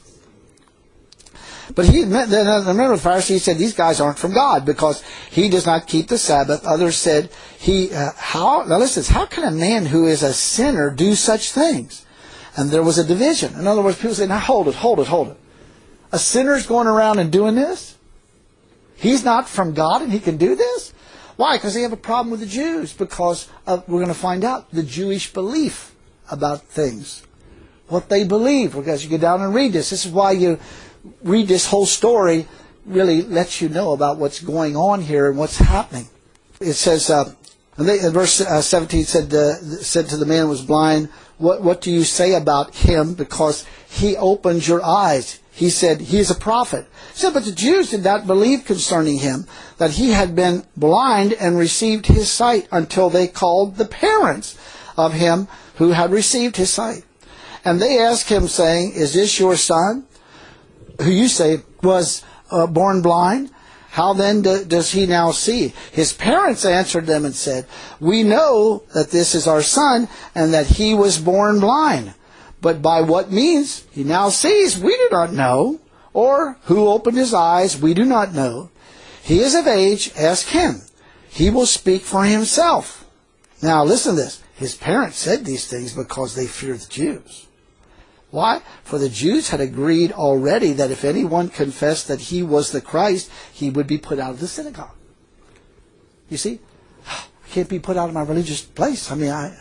But remember the Pharisees said these guys aren't from God because he does not keep the Sabbath. Others said, now listen, how can a man who is a sinner do such things? And there was a division. In other words, people say, now hold it. A sinner's going around and doing this? He's not from God and he can do this? Why? Because they have a problem with the Jews, because we're going to find out the Jewish belief about things. What they believe. Because you go down and read this. This is why you read this whole story, really lets you know about what's going on here and what's happening. It says, in verse 17 said to the man who was blind, what do you say about him? Because he opened your eyes. He said, he is a prophet. He said, but the Jews did not believe concerning him that he had been blind and received his sight until they called the parents of him who had received his sight. And they asked him, saying, is this your son, who you say was born blind? How then does he now see? His parents answered them and said, we know that this is our son and that he was born blind. But by what means he now sees, we do not know. Or who opened his eyes, we do not know. He is of age, ask him. He will speak for himself. Now listen to this. His parents said these things because they feared the Jews. Why? For the Jews had agreed already that if anyone confessed that he was the Christ, he would be put out of the synagogue. You see, I can't be put out of my religious place. I mean, I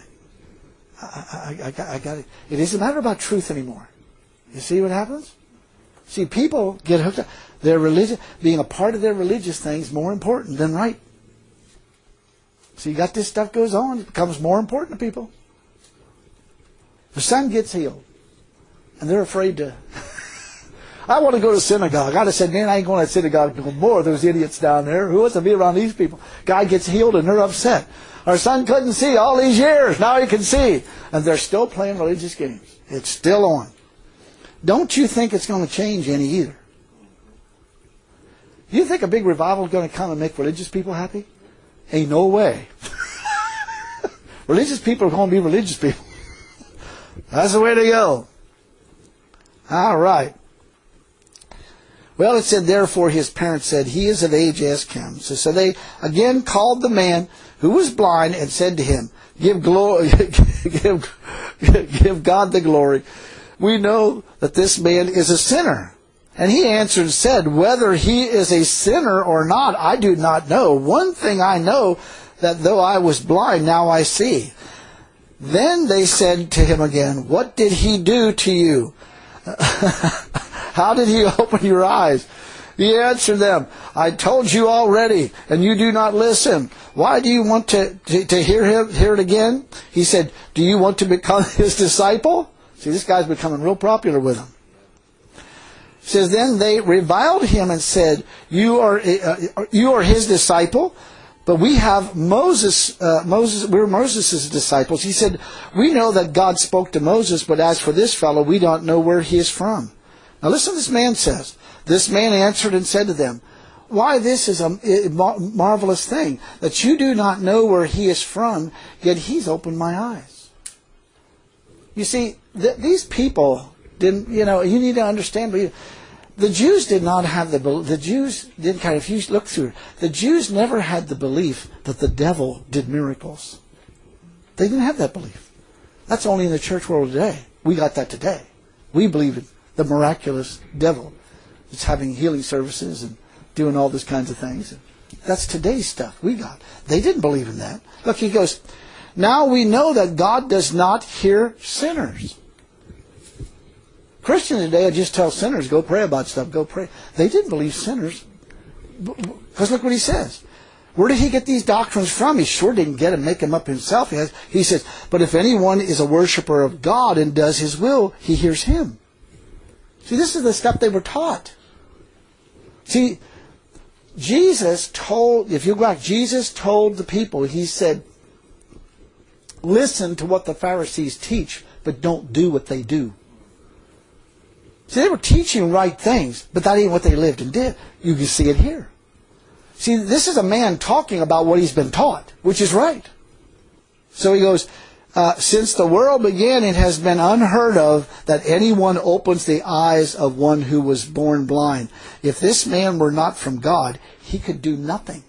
got it. It isn't a matter about truth anymore. You see what happens? See, people get hooked up. Their religion, being a part of their religious thing is more important than right. So you got this stuff goes on. It becomes more important to people. The son gets healed. And they're afraid to. I want to go to synagogue. I just said, man, I ain't going to synagogue no more. Those idiots down there. Who wants to be around these people? Guy gets healed and they're upset. Our son couldn't see all these years. Now he can see. And they're still playing religious games. It's still on. Don't you think it's going to change any either? You think a big revival is going to come and make religious people happy? Ain't no way. Religious people are going to be religious people. That's the way to go. All right. Well, it said, therefore his parents said, he is of age, ask him. So they again called the man who was blind and said to him, give glory, give God the glory. We know that this man is a sinner. And he answered and said, whether he is a sinner or not, I do not know. One thing I know, that though I was blind, now I see. Then they said to him again, what did he do to you? How did he open your eyes? He answered them, I told you already, and you do not listen. Why do you want to hear it again? He said, do you want to become his disciple? See, this guy's becoming real popular with him. He says, then they reviled him and said, you are his disciple, but we have we're Moses' disciples. He said, we know that God spoke to Moses, but as for this fellow, we don't know where he is from. Now listen to this man says. This man answered and said to them, why, this is a marvelous thing, that you do not know where he is from, yet he's opened my eyes. You see, these people didn't, you need to understand, the Jews did not have the Jews didn't if you look through it, the Jews never had the belief that the devil did miracles. They didn't have that belief. That's only in the church world today. We got that today. We believe in the miraculous devil. It's having healing services and doing all these kinds of things. That's today's stuff we got. They didn't believe in that. Look, he goes, now we know that God does not hear sinners. Christians today just tell sinners, go pray about stuff, go pray. They didn't believe sinners. Because look what he says. Where did he get these doctrines from? He sure didn't get them, make them up himself. He says, but if anyone is a worshiper of God and does his will, he hears him. See, this is the stuff they were taught. See, Jesus told, if you go back, Jesus told the people, he said, listen to what the Pharisees teach, but don't do what they do. See, they were teaching right things, but that ain't what they lived and did. You can see it here. See, this is a man talking about what he's been taught, which is right. So he goes, since the world began, it has been unheard of that anyone opens the eyes of one who was born blind. If this man were not from God, he could do nothing.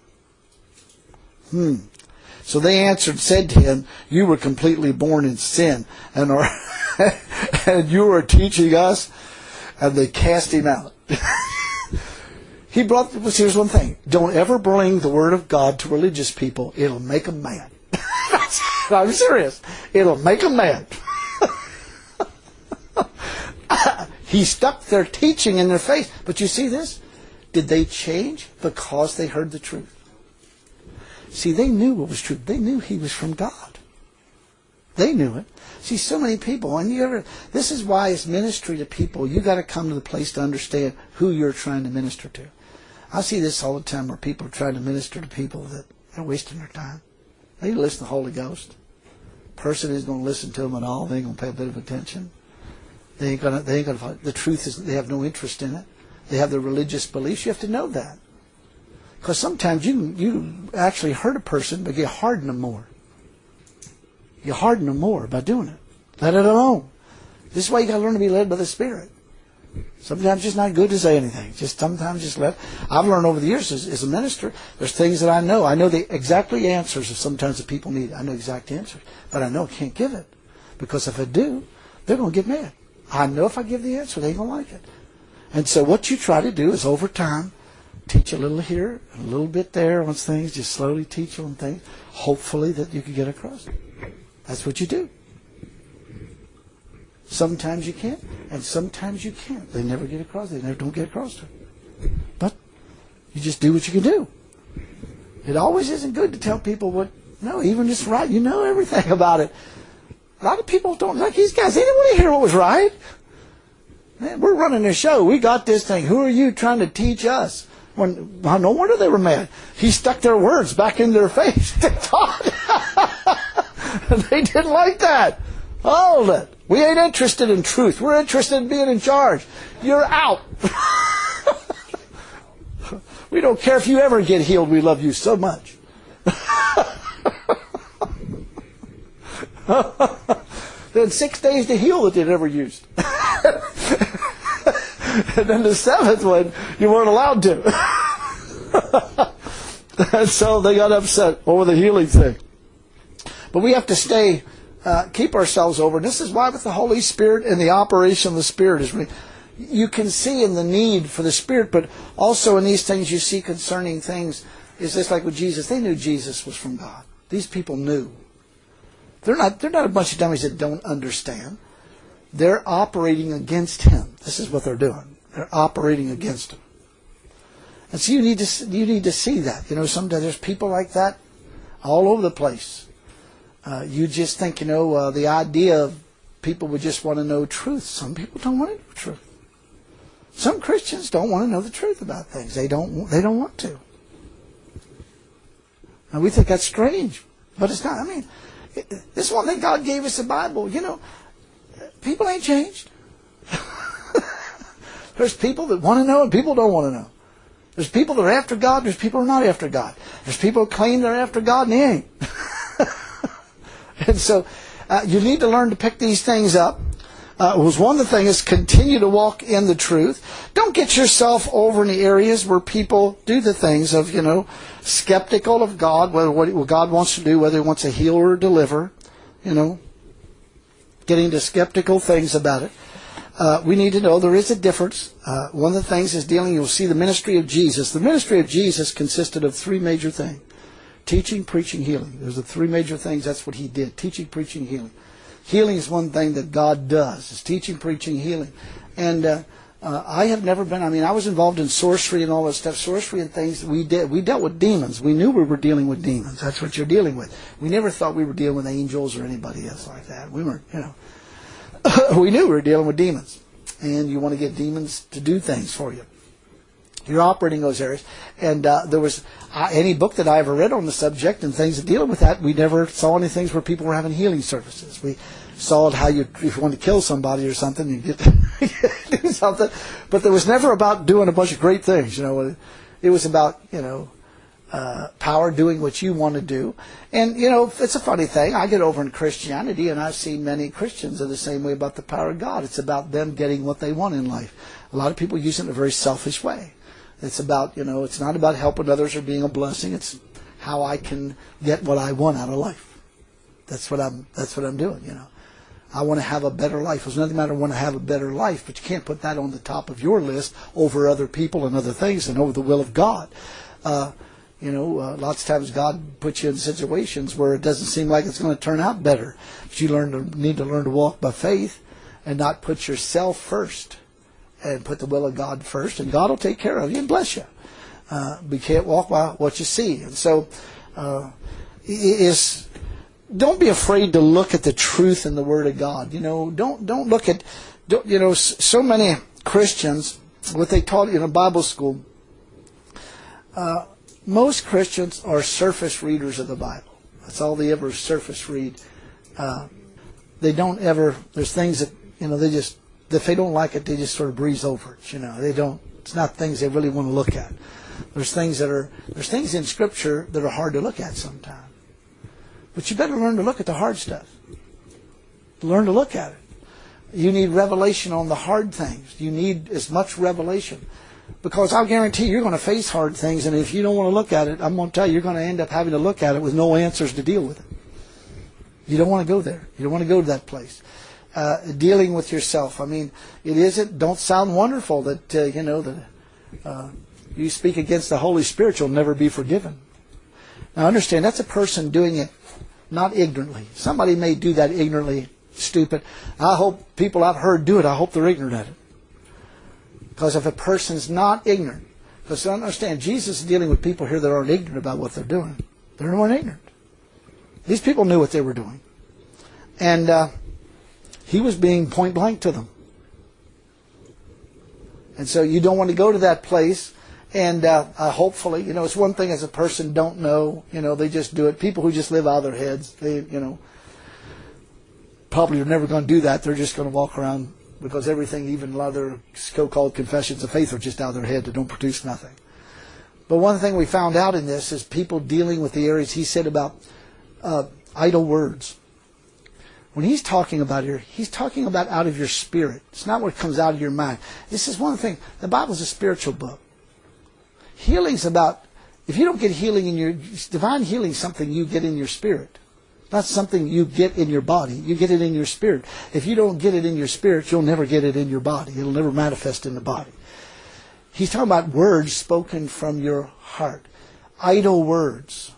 So they answered, said to him, you were completely born in sin, and you are teaching us. And they cast him out. Here's one thing. Don't ever bring the Word of God to religious people. It'll make them mad. I'm serious. It'll make them mad. He stuck their teaching in their face. But you see this? Did they change because they heard the truth? See, they knew what was true. They knew he was from God. They knew it. See, so many people, and this is why it's ministry to people. You got to come to the place to understand who you're trying to minister to. I see this all the time where people are trying to minister to people that are wasting their time. They need to listen to the Holy Ghost. Person isn't going to listen to them at all. They ain't going to pay a bit of attention. They ain't going to. The truth is, they have no interest in it. They have their religious beliefs. You have to know that, because sometimes you actually hurt a person, but you harden them more. You harden them more by doing it. Let it alone. This is why you got to learn to be led by the Spirit. Sometimes it's not good to say anything. Sometimes just let. I've learned over the years as a minister, there's things that I know. I know the exactly answers of sometimes that people need. I know exact answers, but I know I can't give it, because if I do, they're going to get mad. I know if I give the answer, they ain't going to like it. And so what you try to do is over time, teach a little here, a little bit there on things. Just slowly teach on things. Hopefully that you can get across it. That's what you do. Sometimes you can, and sometimes you can't. They never get across. They never don't get across to it. But you just do what you can do. It always isn't good to tell people what. No, even just right. You know everything about it. A lot of people don't like these guys. They didn't want to hear what was right. Man, we're running a show. We got this thing. Who are you trying to teach us? No wonder they were mad. He stuck their words back in their face. They thought. They didn't like that. Hold it. We ain't interested in truth. We're interested in being in charge. You're out. We don't care if you ever get healed. We love you so much. Then 6 days to heal that they never used. And then the seventh one, you weren't allowed to. And so they got upset over the healing thing. But we have to keep ourselves over. This is why with the Holy Spirit and the operation of the Spirit is you can see in the need for the Spirit, but also in these things you see concerning things. Is just like with Jesus. They knew Jesus was from God. These people knew. They're not a bunch of dummies that don't understand. They're operating against Him. This is what they're doing. They're operating against Him. And so you need to see that. You know, sometimes there's people like that all over the place. You just think, the idea of people would just want to know truth. Some people don't want to know truth. Some Christians don't want to know the truth about things. They don't want to. And we think that's strange, but it's not. I mean, this is one thing God gave us the Bible. People ain't changed. There's people that want to know and people don't want to know. There's people that are after God. There's people who are not after God. There's people who claim they're after God and they ain't. And so you need to learn to pick these things up. One of the things is continue to walk in the truth. Don't get yourself over in the areas where people do the things of, skeptical of God, what God wants to do, whether He wants to heal or deliver, getting to skeptical things about it. we need to know there is a difference. One of the things is you'll see the ministry of Jesus. The ministry of Jesus consisted of three major things. Teaching, preaching, healing. There's the three major things. That's what he did. Teaching, preaching, healing. Healing is one thing that God does. It's teaching, preaching, healing. And I have never been, I was involved in sorcery and all that stuff. Sorcery and things we did. We dealt with demons. We knew we were dealing with demons. That's what you're dealing with. We never thought we were dealing with angels or anybody else like that. We weren't, we knew we were dealing with demons. And you want to get demons to do things for you. You're operating those areas. And there was any book that I ever read on the subject and things that deal with that, we never saw any things where people were having healing services. We saw it how if you want to kill somebody or something, you get to do something. But there was never about doing a bunch of great things. It was about, power doing what you want to do. And, it's a funny thing. I get over in Christianity, and I've seen many Christians are the same way about the power of God. It's about them getting what they want in life. A lot of people use it in a very selfish way. It's about, it's not about helping others or being a blessing. It's how I can get what I want out of life. That's what I'm doing, I want to have a better life. It's nothing matter. I want to have a better life, but you can't put that on the top of your list over other people and other things and over the will of God. Lots of times God puts you in situations where it doesn't seem like it's going to turn out better. But you need to learn to walk by faith and not put yourself first and put the will of God first, and God will take care of you and bless you. But you can't walk by what you see. And so don't be afraid to look at the truth in the Word of God. Don't look at, so many Christians, what they taught in Bible school, most Christians are surface readers of the Bible. That's all they ever surface read. They don't ever, there's things that, they just, if they don't like it, they just sort of breeze over it. They don't, it's not things they really want to look at. There's things in Scripture that are hard to look at sometimes. But you better learn to look at the hard stuff. Learn to look at it. You need revelation on the hard things. You need as much revelation. Because I'll guarantee you're going to face hard things, and if you don't want to look at it, I'm going to tell you, you're going to end up having to look at it with no answers to deal with it. You don't want to go there. You don't want to go to that place. Dealing with yourself. Don't sound wonderful that, you speak against the Holy Spirit, you'll never be forgiven. Now understand, that's a person doing it not ignorantly. Somebody may do that ignorantly, stupid. I hope people I've heard do it, I hope they're ignorant at it. Because if a person's not ignorant, because understand, Jesus is dealing with people here that aren't ignorant about what they're doing. They weren't ignorant. These people knew what they were doing. And he was being point blank to them. And so you don't want to go to that place. And hopefully, it's one thing as a person don't know, they just do it. People who just live out of their heads, they, probably are never going to do that. They're just going to walk around because everything, even a lot of their so-called confessions of faith are just out of their head that don't produce nothing. But one thing we found out in this is people dealing with the areas he said about idle words. When he's talking about here, he's talking about out of your spirit. It's not what comes out of your mind. This is one thing. The Bible's a spiritual book. Healing's about, if you don't get healing in your, divine healing is something you get in your spirit. Not something you get in your body. You get it in your spirit. If you don't get it in your spirit, you'll never get it in your body. It'll never manifest in the body. He's talking about words spoken from your heart. Idle words.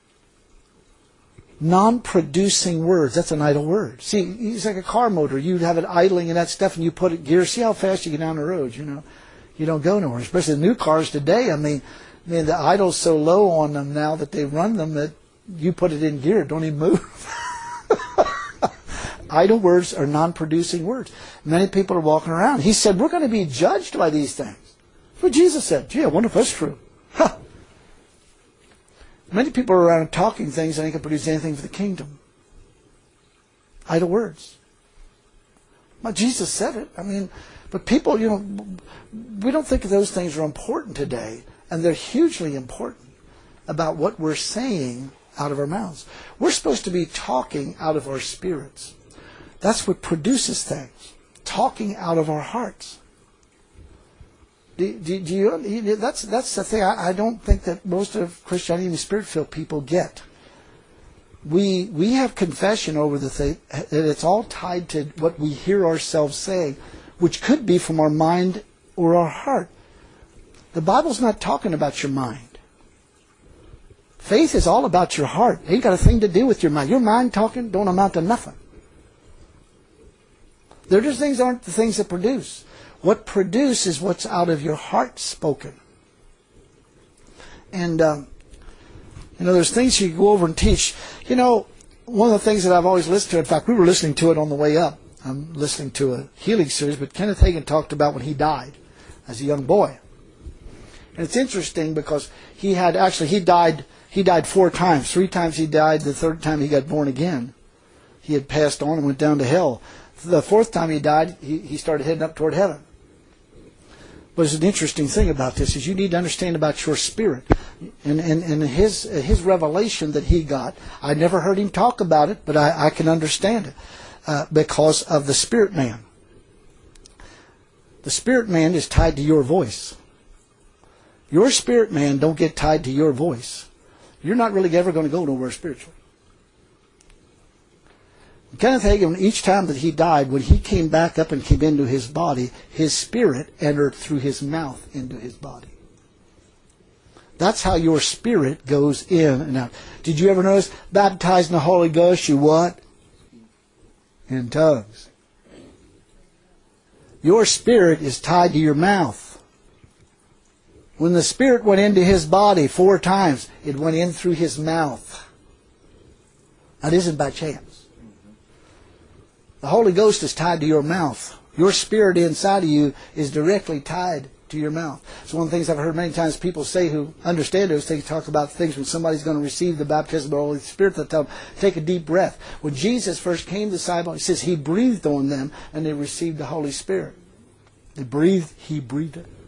Non-producing words. That's an idle word. See, it's like a car motor. You'd have it idling and that stuff and you put it in gear. See how fast you get down the road, You don't go nowhere. Especially the new cars today. The idle's so low on them now that they run them that you put it in gear, it don't even move. Idle words are non-producing words. Many people are walking around. He said, we're going to be judged by these things. That's what Jesus said. Gee, I wonder if that's true. Huh. Many people are around talking things and they can produce anything for the kingdom. Idle words. Well, Jesus said it. But people, we don't think those things are important today. And they're hugely important about what we're saying out of our mouths. We're supposed to be talking out of our spirits. That's what produces things. Talking out of our hearts. That's the thing I don't think that most of Christianity and Spirit-filled people get. We have confession over the thing, and it's all tied to what we hear ourselves saying. which could be from our mind or our heart. The Bible's not talking about your mind. Faith is all about your heart. It ain't got a thing to do with your mind. Your mind talking don't amount to nothing. There just things aren't the things that produce. What produce is what's out of your heart spoken. And, there's things you go over and teach. One of the things that I've always listened to, in fact, we were listening to it on the way up. I'm listening to a healing series, but Kenneth Hagin talked about when he died as a young boy. And it's interesting because he died 4 times. 3 times he died. The 3rd time he got born again. He had passed on and went down to hell. The 4th time he died, he started heading up toward heaven. But there's an interesting thing about this is you need to understand about your spirit. And his revelation that he got, I never heard him talk about it, but I can understand it because of the spirit man. The spirit man is tied to your voice. Your spirit man don't get tied to your voice. You're not really ever going to go nowhere spiritually. Kenneth Hagin, each time that he died, when he came back up and came into his body, his spirit entered through his mouth into his body. That's how your spirit goes in and out. Did you ever notice, baptized in the Holy Ghost, you what? In tongues. Your spirit is tied to your mouth. When the Spirit went into his body 4 times, it went in through his mouth. That isn't by chance. The Holy Ghost is tied to your mouth. Your spirit inside of you is directly tied to your mouth. It's one of the things I've heard many times people say who understand those things, talk about things when somebody's going to receive the baptism of the Holy Spirit, they'll tell them, take a deep breath. When Jesus first came to Simon, he says he breathed on them and they received the Holy Spirit. They breathed, he breathed it.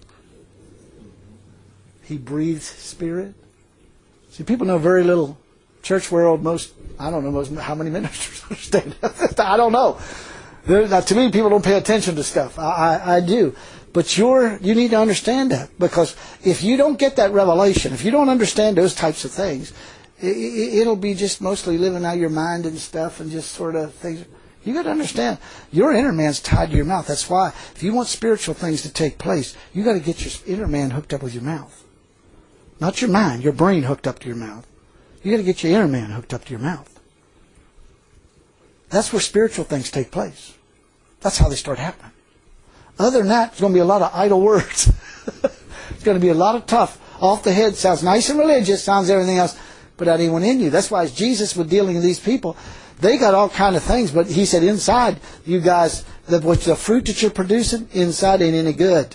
He breathes Spirit. See, people know very little. Church world, how many ministers understand that? I don't know. To me, people don't pay attention to stuff. I do. But you need to understand that. Because if you don't get that revelation, if you don't understand those types of things, it'll be just mostly living out your mind and stuff and just sort of things. You got to understand, your inner man's tied to your mouth. That's why, if you want spiritual things to take place, you got to get your inner man hooked up with your mouth. Not your mind, your brain hooked up to your mouth. You got to get your inner man hooked up to your mouth. That's where spiritual things take place. That's how they start happening. Other than that, there's going to be a lot of idle words. It's going to be a lot of tough, off the head, sounds nice and religious, sounds everything else, but that ain't one in you. That's why as Jesus was dealing with these people, they got all kind of things, but he said inside, you guys, the fruit that you're producing, inside ain't any good.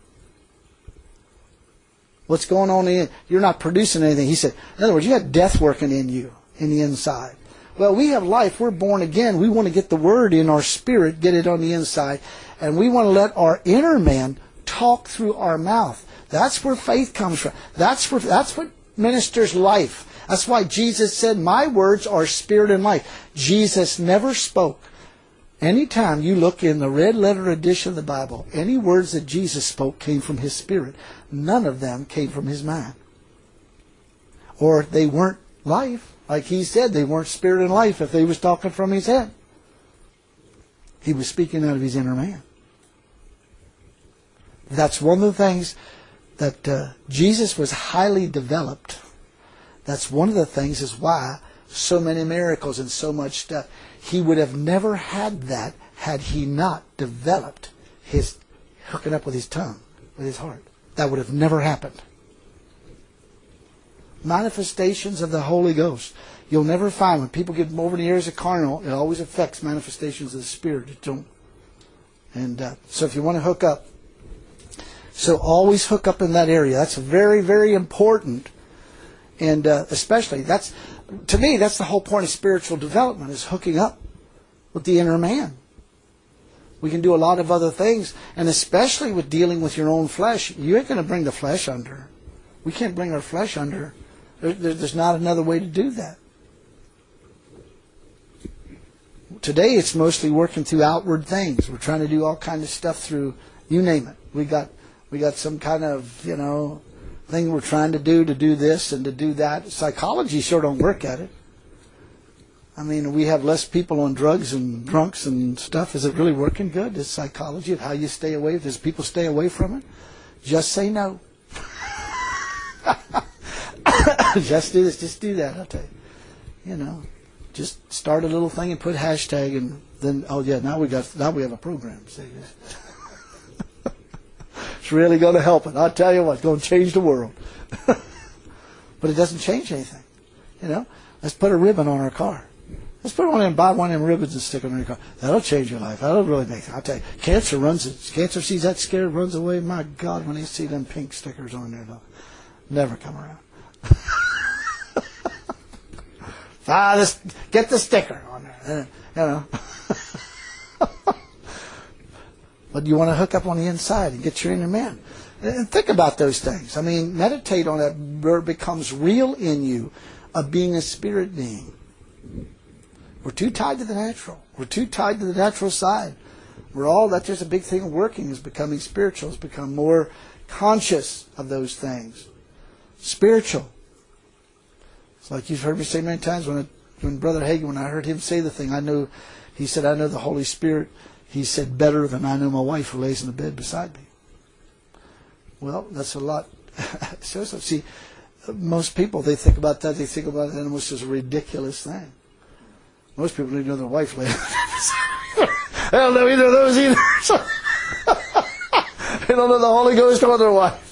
What's going on in you? You're not producing anything. He said, in other words, you got death working in you, in the inside. Well, we have life. We're born again. We want to get the Word in our spirit, get it on the inside, and we want to let our inner man talk through our mouth. That's where faith comes from. That's what ministers life. That's why Jesus said, my words are spirit and life. Jesus never spoke. Anytime you look in the red letter edition of the Bible, any words that Jesus spoke came from His Spirit. None of them came from His mind. Or they weren't life. Like He said, they weren't spirit and life if they was talking from His head. He was speaking out of His inner man. That's one of the things that Jesus was highly developed. That's one of the things is why so many miracles and so much stuff. He would have never had that had He not developed His hooking up with His tongue, with His heart. That would have never happened. Manifestations of the Holy Ghost. You'll never find, when people get over the areas of carnal, it always affects manifestations of the Spirit. It don't. And so if you want to hook up, so always hook up in that area. That's very, very important. And especially, to me, that's the whole point of spiritual development, is hooking up with the inner man. We can do a lot of other things, and especially with dealing with your own flesh, you ain't going to bring the flesh under. We can't bring our flesh under. There's not another way to do that. Today, it's mostly working through outward things. We're trying to do all kinds of stuff through, you name it. We got some kind of, thing we're trying to do this and to do that. Psychology sure don't work at it. I mean, we have less people on drugs and drunks and stuff. Is it really working good? Is psychology of how you stay away? Does people stay away from it? Just say no. Just do this. Just do that. I'll tell you. You know, just start a little thing and put hashtag, and then now we have a program. See, it's really going to help it. I'll tell you what, it's going to change the world. But it doesn't change anything. You know, let's put a ribbon on our car. Let's put one in, buy one of them ribbons and stick them in your car. That'll change your life. That'll really make it. I'll tell you, cancer sees that scared, runs away. My God, when they see them pink stickers on there, they'll never come around. Get the sticker on there. You know. But you want to hook up on the inside and get your inner man. And think about those things. I mean, meditate on that where it becomes real in you of being a spirit being. We're too tied to the natural. We're too tied to the natural side. That's just a big thing of working, is becoming spiritual, is become more conscious of those things. Spiritual. It's like you've heard me say many times when Brother Hagin, when I heard him say the thing, he said, I know the Holy Spirit, he said, better than I know my wife who lays in the bed beside me. Well, that's a lot. So, see, most people, they think about that, they think about animals as a ridiculous thing. Most people don't know their wife lays in the bed beside them. They don't know either of those either. They don't know the Holy Ghost or their wife.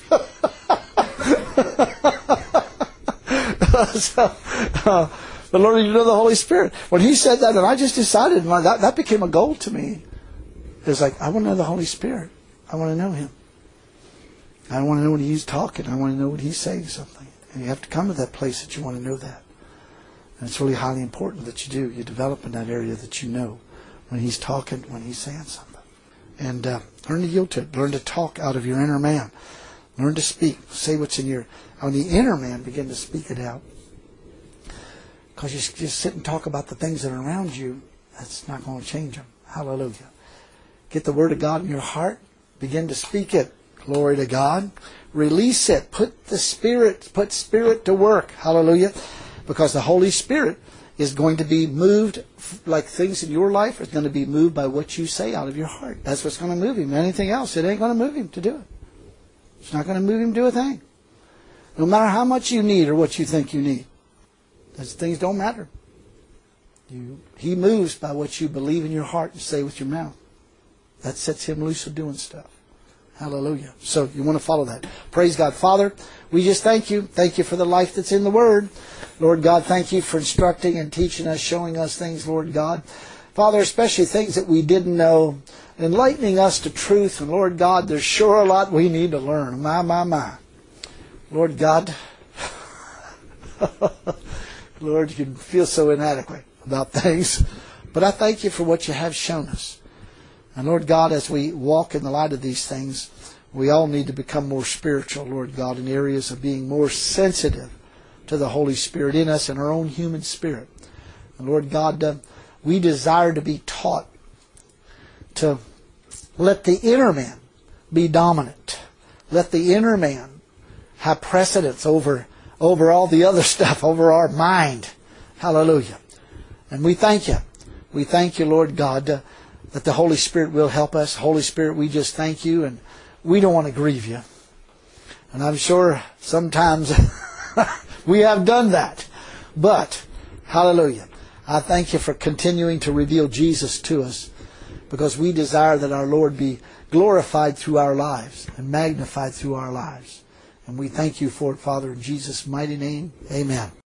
But Lord, you know the Holy Spirit. When he said that, and I just decided, that became a goal to me. It's like, I want to know the Holy Spirit. I want to know him. I want to know when he's talking. I want to know when he's saying something. And you have to come to that place that you want to know that. And it's really highly important that you do. You develop in that area that you know when he's talking, when he's saying something. And learn to yield to it. Learn to talk out of your inner man. Learn to speak. Say what's in your... When the inner man, begin to speak it out. Because you just sit and talk about the things that are around you, that's not going to change them. Hallelujah. Get the Word of God in your heart. Begin to speak it. Glory to God. Release it. Put Spirit to work. Hallelujah. Because the Holy Spirit is going to be moved, like things in your life are going to be moved by what you say out of your heart. That's what's going to move him. Anything else, it ain't going to move him to do it. It's not going to move him to do a thing. No matter how much you need or what you think you need. Those things don't matter. He moves by what you believe in your heart and say with your mouth. That sets him loose for doing stuff. Hallelujah. So you want to follow that. Praise God. Father, we just thank you. Thank you for the life that's in the Word. Lord God, thank you for instructing and teaching us, showing us things, Lord God. Father, especially things that we didn't know, enlightening us to truth. And Lord God, there's sure a lot we need to learn. My. Lord God, Lord, you can feel so inadequate about things. But I thank you for what you have shown us. And Lord God, as we walk in the light of these things, we all need to become more spiritual, Lord God, in areas of being more sensitive to the Holy Spirit in us and our own human spirit. And Lord God, we desire to be taught to let the inner man be dominant. Let the inner man have precedence over all the other stuff, over our mind. Hallelujah. And we thank you. We thank you, Lord God, that the Holy Spirit will help us. Holy Spirit, we just thank you, and we don't want to grieve you. And I'm sure sometimes we have done that. But, hallelujah, I thank you for continuing to reveal Jesus to us, because we desire that our Lord be glorified through our lives and magnified through our lives. And we thank you for it, Father, in Jesus' mighty name. Amen.